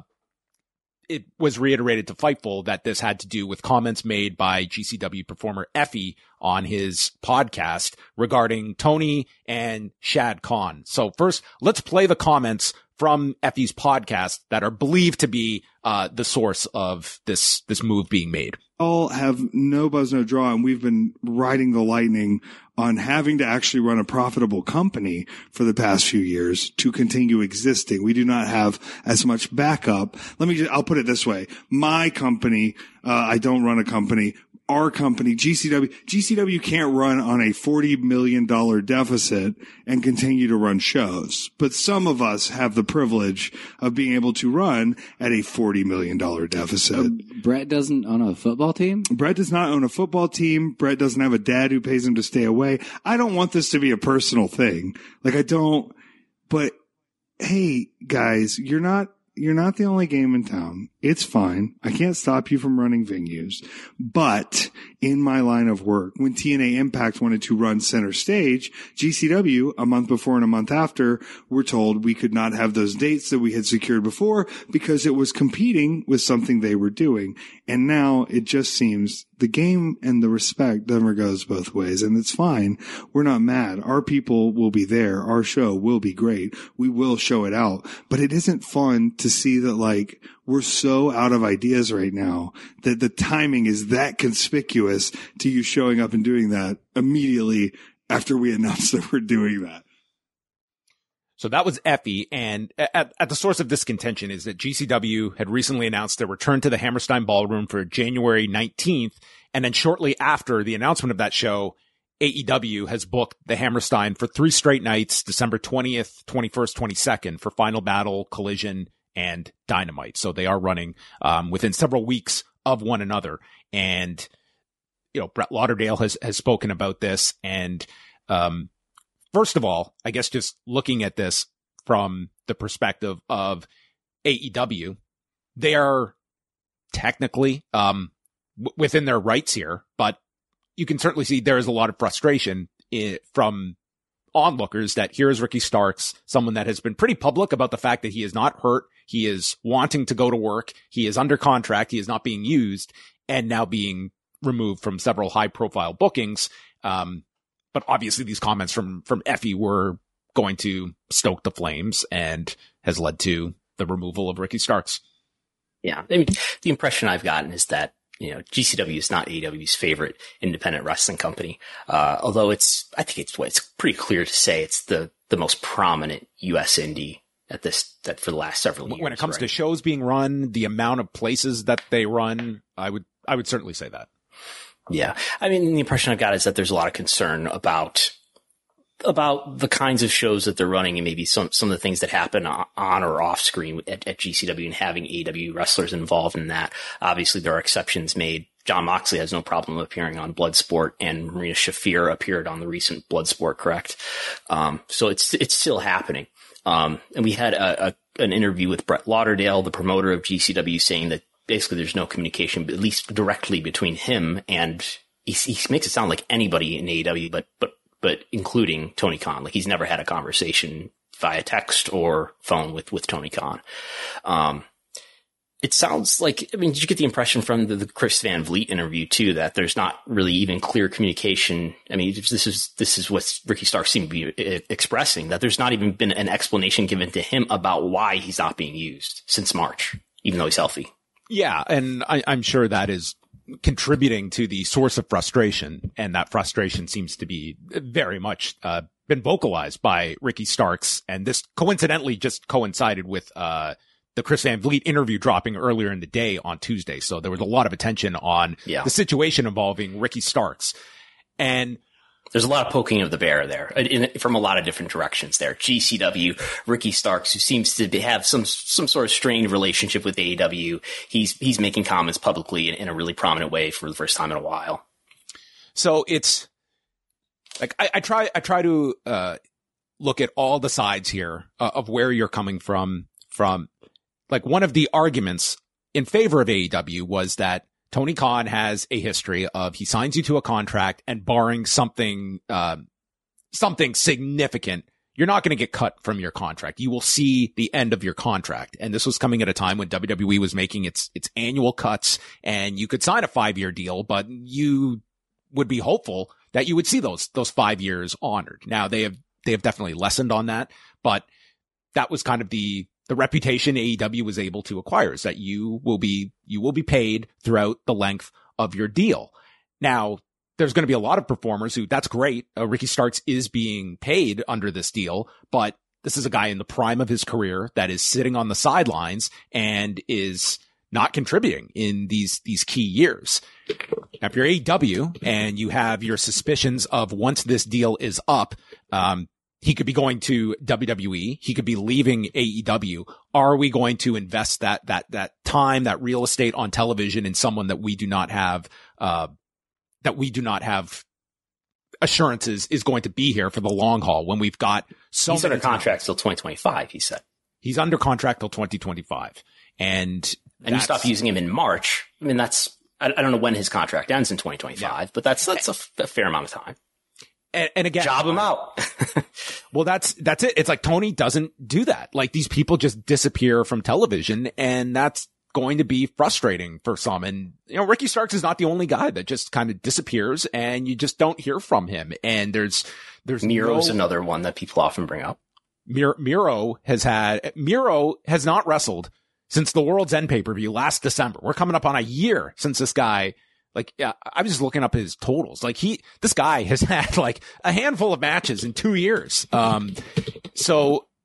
it was reiterated to Fightful that this had to do with comments made by GCW performer Effie on his podcast regarding Tony and Shad Khan. So first, let's play the comments from Effie's podcast that are believed to be the source of this move being made. All have no buzz, no draw, and we've been riding the lightning on having to actually run a profitable company for the past few years to continue existing. We do not have as much backup. I'll put it this way. My company, I don't run a company. Our company, GCW can't run on a $40 million deficit and continue to run shows. But some of us have the privilege of being able to run at a $40 million deficit. Brett doesn't own a football team? Brett does not own a football team. Brett doesn't have a dad who pays him to stay away. I don't want this to be a personal thing. But hey, guys, you're not the only game in town. It's fine. I can't stop you from running venues. But in my line of work, when TNA Impact wanted to run center stage, GCW, a month before and a month after, were told we could not have those dates that we had secured before because it was competing with something they were doing. And now it just seems the game and the respect never goes both ways. And it's fine. We're not mad. Our people will be there. Our show will be great. We will show it out. But it isn't fun to see that, we're so out of ideas right now that the timing is that conspicuous to you showing up and doing that immediately after we announced that we're doing that. So that was Effie, and at the source of this contention is that GCW had recently announced their return to the Hammerstein Ballroom for January 19th, and then shortly after the announcement of that show, AEW has booked the Hammerstein for 3 straight nights, December 20th, 21st, 22nd, for Final Battle, Collision, and Dynamite. So they are running within several weeks of one another. And, Brett Lauderdale has spoken about this, and first of all, I guess just looking at this from the perspective of AEW, they are technically within their rights here, but you can certainly see there is a lot of frustration from onlookers that here's Ricky Starks, someone that has been pretty public about the fact that he is not hurt, he is wanting to go to work, he is under contract, he is not being used, and now being removed from several high-profile bookings. But obviously these comments from Effie were going to stoke the flames and has led to the removal of Ricky Starks. Yeah. I mean, the impression I've gotten is that, GCW is not AEW's favorite independent wrestling company. Although I think it's pretty clear to say it's the most prominent US indie that for the last several years. When it comes to shows being run, the amount of places that they run, I would certainly say that. Yeah. I mean, the impression I got is that there's a lot of concern about the kinds of shows that they're running and maybe some of the things that happen on or off screen at GCW and having AEW wrestlers involved in that. Obviously, there are exceptions made. Jon Moxley has no problem appearing on Bloodsport, and Marina Shafir appeared on the recent Bloodsport, correct? So it's still happening. And we had an interview with Brett Lauderdale, the promoter of GCW, saying that basically there's no communication, at least directly, between him and he makes it sound like anybody in AEW, but including Tony Khan. Like he's never had a conversation via text or phone with Tony Khan. It sounds like, I mean, did you get the impression from the Chris Van Vliet interview too, that there's not really even clear communication? I mean, this is what Ricky Starks seemed to be expressing, that there's not even been an explanation given to him about why he's not being used since March, even though he's healthy. Yeah. And I'm sure that is contributing to the source of frustration, and that frustration seems to be very much been vocalized by Ricky Starks, and this coincidentally just coincided with the Chris Van Vliet interview dropping earlier in the day on Tuesday. So there was a lot of attention on the situation involving Ricky Starks, and there's a lot of poking of the bear there from a lot of different directions there. GCW, Ricky Starks, who seems to have some sort of strained relationship with AEW. He's making comments publicly in a really prominent way for the first time in a while. So it's like, I try to, look at all the sides here of where you're coming from. Like one of the arguments in favor of AEW was that Tony Khan has a history of he signs you to a contract, and barring something significant, you're not going to get cut from your contract. You will see the end of your contract. And this was coming at a time when WWE was making its annual cuts, and you could sign a 5-year deal, but you would be hopeful that you would see those 5 years honored. Now they have definitely lessened on that, but that was kind of the reputation AEW was able to acquire, is that you will be paid throughout the length of your deal. Now, there's going to be a lot of performers who, that's great. Ricky Starks is being paid under this deal, but this is a guy in the prime of his career that is sitting on the sidelines and is not contributing in these key years. Now, if you're AEW and you have your suspicions of once this deal is up, he could be going to WWE. He could be leaving AEW. Are we going to invest that time, that real estate on television in someone that we do not have assurances is going to be here for the long haul when we've got so he's many under contract till 2025, he said. He's under contract till 2025. And you stop using him in March. I mean, I don't know when his contract ends in 2025, but that's a fair amount of time. And again, job him out. Well, that's it. It's like Tony doesn't do that. Like these people just disappear from television, and that's going to be frustrating for some. And, Ricky Starks is not the only guy that just kind of disappears and you just don't hear from him. And there's Miro's another one that people often bring up. Miro has not wrestled since the World's End pay-per-view last December. We're coming up on a year since this guy, I was just looking up his totals. This guy has had a handful of matches in 2 years. So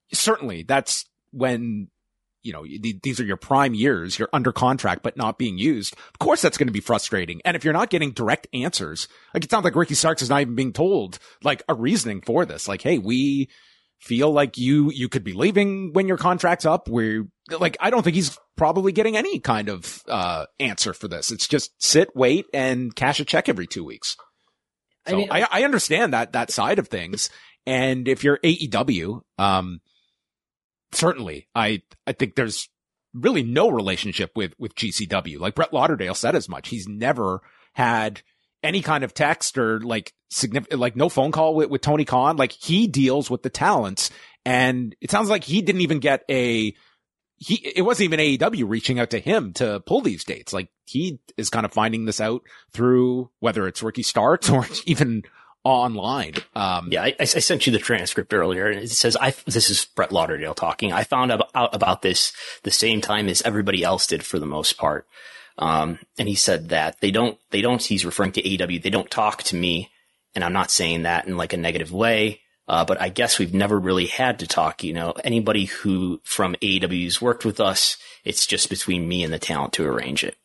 certainly that's when, you know, these are your prime years. You're under contract, but not being used. Of course, that's going to be frustrating. And if you're not getting direct answers, like it sounds like Ricky Starks is not even being told like a reasoning for this. Like, hey, we feel like you could be leaving when your contract's up. We're like, I don't think he's probably getting any kind of, answer for this. It's just sit, wait, and cash a check every 2 weeks. So I mean, I understand that side of things. And if you're AEW, certainly I think there's really no relationship with GCW. Like Brett Lauderdale said as much. He's never had any kind of text or like significant, like no phone call with Tony Khan. Like he deals with the talents, and it sounds like he didn't even get it wasn't even AEW reaching out to him to pull these dates. Like he is kind of finding this out through whether it's Ricky Starks or even online. Yeah, I sent you the transcript earlier, and it says, this is Brett Lauderdale talking. I found out about this the same time as everybody else did for the most part. And he said that they don't, he's referring to AEW. They don't talk to me. And I'm not saying that in like a negative way. But I guess we've never really had to talk. You know, anybody who from AEW's worked with us, it's just between me and the talent to arrange it.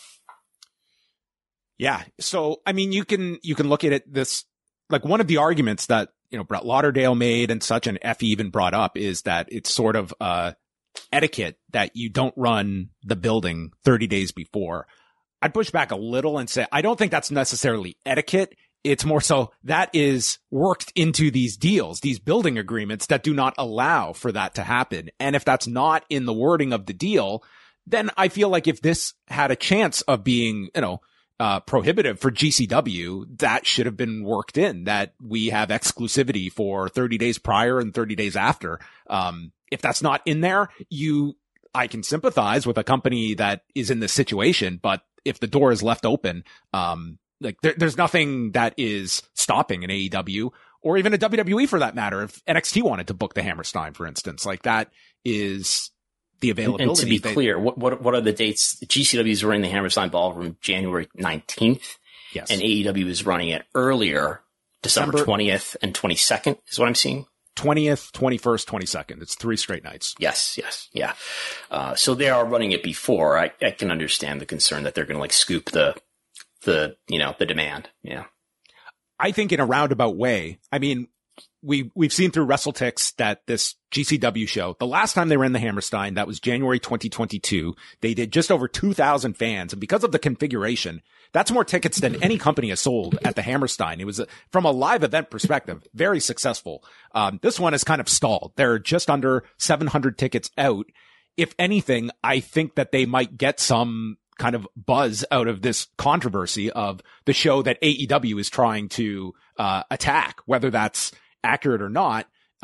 Yeah. So, I mean, you can look at it this, like one of the arguments that, you know, Brett Lauderdale made and such, and Effie even brought up, is that it's sort of, etiquette that you don't run the building 30 days before. I'd push back a little and say, I don't think that's necessarily etiquette. It's more so that is worked into these deals, these building agreements that do not allow for that to happen. And if that's not in the wording of the deal, then I feel like if this had a chance of being, you know, prohibitive for GCW, that should have been worked in, that we have exclusivity for 30 days prior and 30 days after. If that's not in there, I can sympathize with a company that is in this situation, but if the door is left open, like there's nothing that is stopping an AEW or even a WWE for that matter. If NXT wanted to book the Hammerstein, for instance, like that is the availability. And to be clear, what are the dates? GCW is running the Hammerstein Ballroom January 19th. Yes. And AEW is running it earlier, December 20th and 22nd is what I'm seeing. 20th, 21st, 22nd. It's 3 straight nights. Yes. Yeah. So they are running it before. I can understand the concern that they're going to like scoop the demand. Yeah. I think in a roundabout way, I mean, we've seen through WrestleTix that this GCW show, the last time they ran the Hammerstein, that was January 2022. They did just over 2,000 fans. And because of the configuration, that's more tickets than any company has sold at the Hammerstein. It was, from a live event perspective, very successful. This one is kind of stalled. They're just under 700 tickets out. If anything, I think that they might get some kind of buzz out of this controversy of the show that AEW is trying to attack, whether that's accurate or not.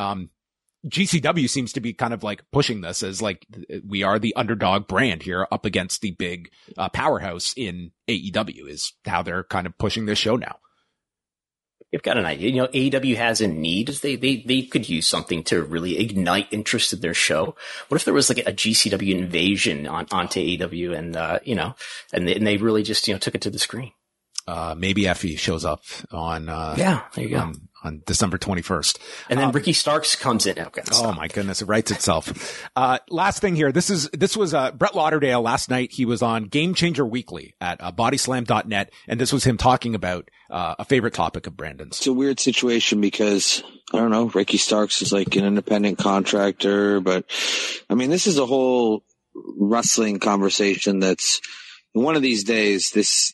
GCW seems to be kind of like pushing this as like, we are the underdog brand here up against the big powerhouse in AEW is how they're kind of pushing this show now. You've got an idea. You know, AEW has a need. They could use something to really ignite interest in their show. What if there was like a GCW invasion onto AEW and they really just, took it to the screen? Maybe Effie shows up on, there you go. On December 21st. And then Ricky Starks comes in. Okay, oh my goodness. It writes itself. Last thing here. This was Brett Lauderdale last night. He was on Game Changer Weekly at bodyslam.net. And this was him talking about, a favorite topic of Brandon's. It's a weird situation because I don't know, Ricky Starks is like an independent contractor, but I mean, this is a whole wrestling conversation that's one of these days, this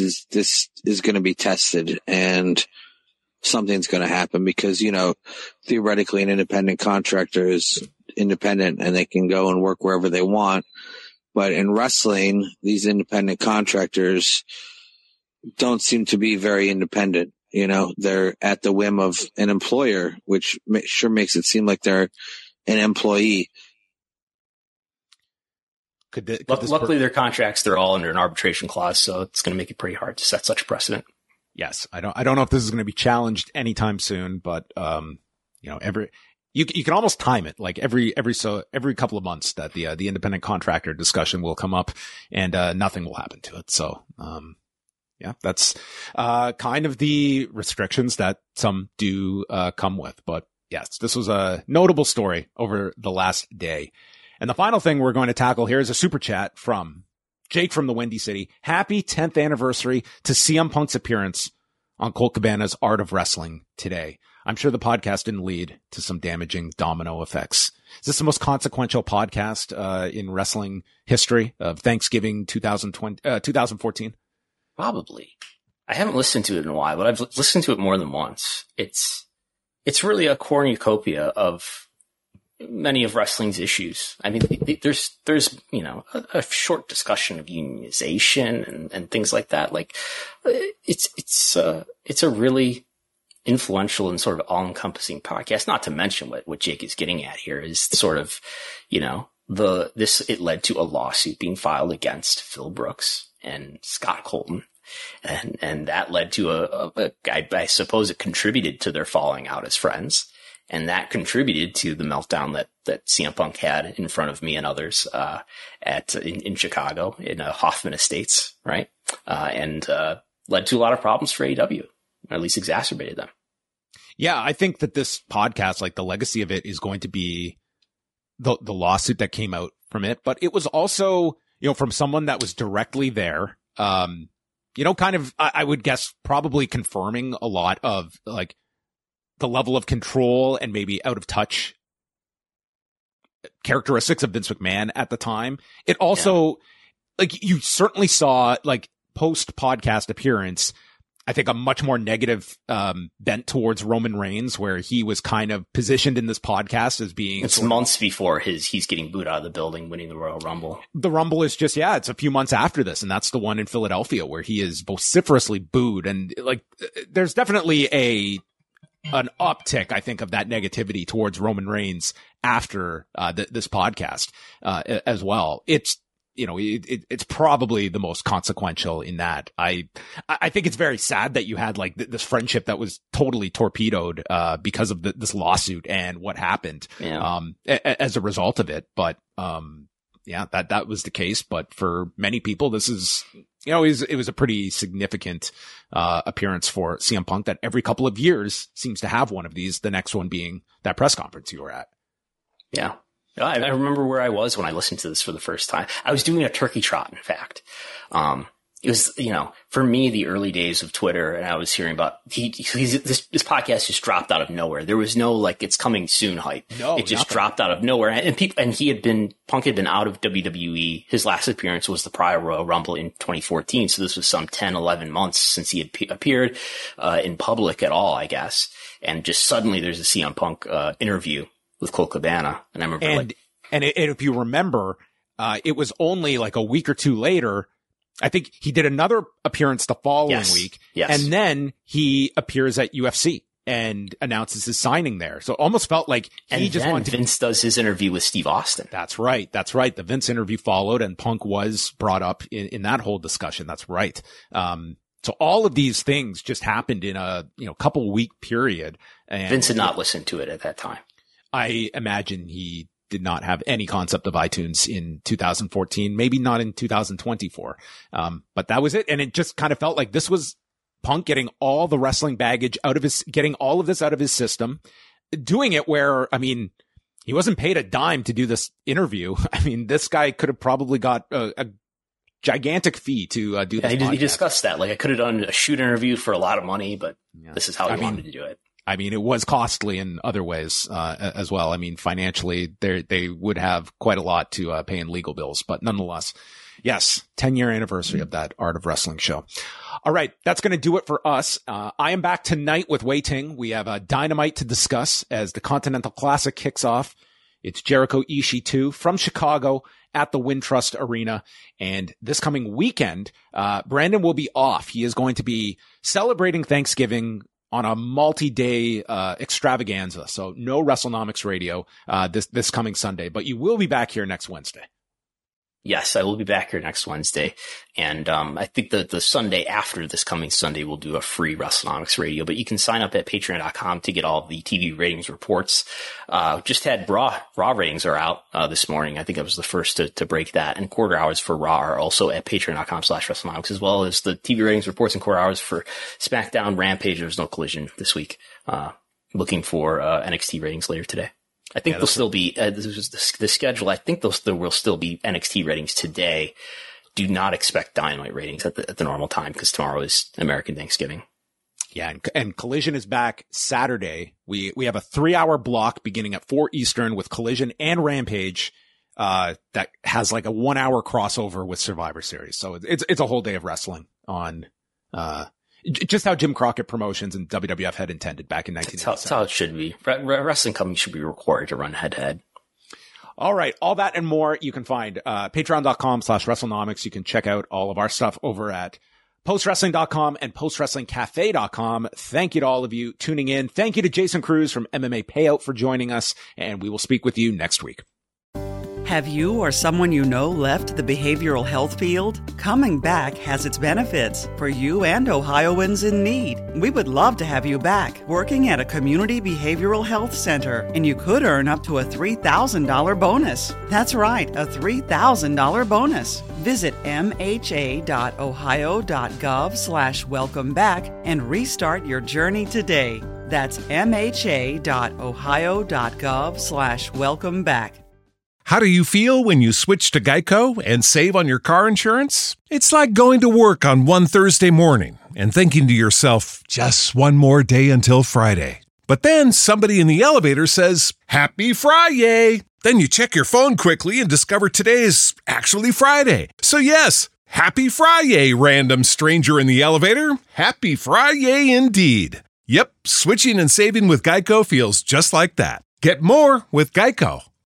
is going to be tested and something's going to happen because, theoretically an independent contractor is independent and they can go and work wherever they want. But in wrestling, these independent contractors don't seem to be very independent. They're at the whim of an employer, which sure makes it seem like they're an employee. Luckily, their contracts, they're all under an arbitration clause, so it's going to make it pretty hard to set such a precedent. Yes. I don't know if this is going to be challenged anytime soon, but, you can almost time it like every couple of months that the independent contractor discussion will come up and, nothing will happen to it. So, that's, kind of the restrictions that some do, come with, but yes, this was a notable story over the last day. And the final thing we're going to tackle here is a super chat from Jake from the Windy City. Happy 10th anniversary to CM Punk's appearance on Colt Cabana's Art of Wrestling today. I'm sure the podcast didn't lead to some damaging domino effects. Is this the most consequential podcast in wrestling history of Thanksgiving 2014? Probably. I haven't listened to it in a while, but I've listened to it more than once. It's really a cornucopia of many of wrestling's issues. I mean, there's a short discussion of unionization and things like that. Like, it's a really influential and sort of all-encompassing podcast. Not to mention what Jake is getting at here is sort of, it led to a lawsuit being filed against Phil Brooks and Scott Colton. And that led to I suppose it contributed to their falling out as friends. And that contributed to the meltdown that CM Punk had in front of me and others, in Chicago, in Hoffman Estates, right? And led to a lot of problems for AEW, or at least exacerbated them. Yeah, I think that this podcast, like the legacy of it, is going to be the lawsuit that came out from it. But it was also, from someone that was directly there, kind of, I would guess, probably confirming a lot of like the level of control and maybe out of touch characteristics of Vince McMahon at the time. It also, like, you certainly saw, like, post podcast appearance, I think a much more negative bent towards Roman Reigns, where he was kind of positioned in this podcast as being. It's months before he's getting booed out of the building, winning the Royal Rumble. The Rumble is just, it's a few months after this, and that's the one in Philadelphia where he is vociferously booed, and like, there's definitely an uptick, I think, of that negativity towards Roman Reigns after this podcast as well. It's it's probably the most consequential in that. I think it's very sad that you had like this friendship that was totally torpedoed because of this lawsuit and what happened as a result of it. But that was the case. But for many people, this is. It was a pretty significant appearance for CM Punk that every couple of years seems to have one of these, the next one being that press conference you were at. Yeah. I remember where I was when I listened to this for the first time. I was doing a turkey trot, in fact. It was, for me, the early days of Twitter, and I was hearing about this podcast just dropped out of nowhere. There was no like it's coming soon hype. No, it just dropped out of nowhere. And Punk had been out of WWE. His last appearance was the prior Royal Rumble in 2014. So this was some 10, 11 months since he had appeared in public at all, I guess. And just suddenly there's a CM Punk interview with Colt Cabana, and I remember and if you remember, it was only like a week or two later. I think he did another appearance the following week. Yes. And then he appears at UFC and announces his signing there. So it almost felt like Vince does his interview with Steve Austin. That's right. The Vince interview followed and Punk was brought up in that whole discussion. That's right. So all of these things just happened in a, couple week period. And Vince had not listened to it at that time. I imagine he did not have any concept of iTunes in 2014, maybe not in 2024. But that was it. And it just kind of felt like this was Punk getting all the wrestling baggage getting all of this out of his system, doing it where, he wasn't paid a dime to do this interview. This guy could have probably got a gigantic fee to do this. He discussed that. Like, I could have done a shoot interview for a lot of money, but this is how he wanted to do it. It was costly in other ways as well. Financially, they would have quite a lot to pay in legal bills, but nonetheless, yes, 10-year anniversary of that Art of Wrestling show. All right, that's going to do it for us. I am back tonight with Wei Ting. We have a Dynamite to discuss as the Continental Classic kicks off. It's Jericho Ishii 2 from Chicago at the Wintrust Arena. And this coming weekend, Brandon will be off. He is going to be celebrating Thanksgiving on a multi-day extravaganza. So no WrestleNomics Radio this coming Sunday, but you will be back here next Wednesday. Yes, I will be back here next Wednesday. And I think the Sunday after this coming Sunday, we'll do a free WrestleNomics Radio. But you can sign up at patreon.com to get all the TV ratings reports. Just had Raw ratings are out this morning. I think I was the first to break that. And quarter hours for Raw are also at patreon.com/WrestleNomics, as well as the TV ratings reports and quarter hours for SmackDown, Rampage. There's no Collision this week. looking for NXT ratings later today. I think there'll still be the schedule. I think there will still be NXT ratings today. Do not expect Dynamite ratings at the normal time because tomorrow is American Thanksgiving. Yeah, and Collision is back Saturday. We have a 3-hour block beginning at 4 Eastern with Collision and Rampage. That has like a 1-hour crossover with Survivor Series. So it's a whole day of wrestling on, just how Jim Crockett Promotions and WWF had intended back in 1987. That's how it should be. Wrestling companies should be required to run head to head. All right. All that and more you can find, patreon.com/WrestleNomics. You can check out all of our stuff over at postwrestling.com and postwrestlingcafe.com. Thank you to all of you tuning in. Thank you to Jason Cruz from MMA Payout for joining us, and we will speak with you next week. Have you or someone you know left the behavioral health field? Coming back has its benefits for you and Ohioans in need. We would love to have you back working at a community behavioral health center, and you could earn up to a $3,000 bonus. That's right, a $3,000 bonus. Visit mha.ohio.gov/welcome back and restart your journey today. That's mha.ohio.gov/welcome back. How do you feel when you switch to Geico and save on your car insurance? It's like going to work on one Thursday morning and thinking to yourself, just one more day until Friday. But then somebody in the elevator says, Happy Friday! Then you check your phone quickly and discover today is actually Friday. So yes, Happy Friday, random stranger in the elevator. Happy Friday indeed. Yep, switching and saving with Geico feels just like that. Get more with Geico.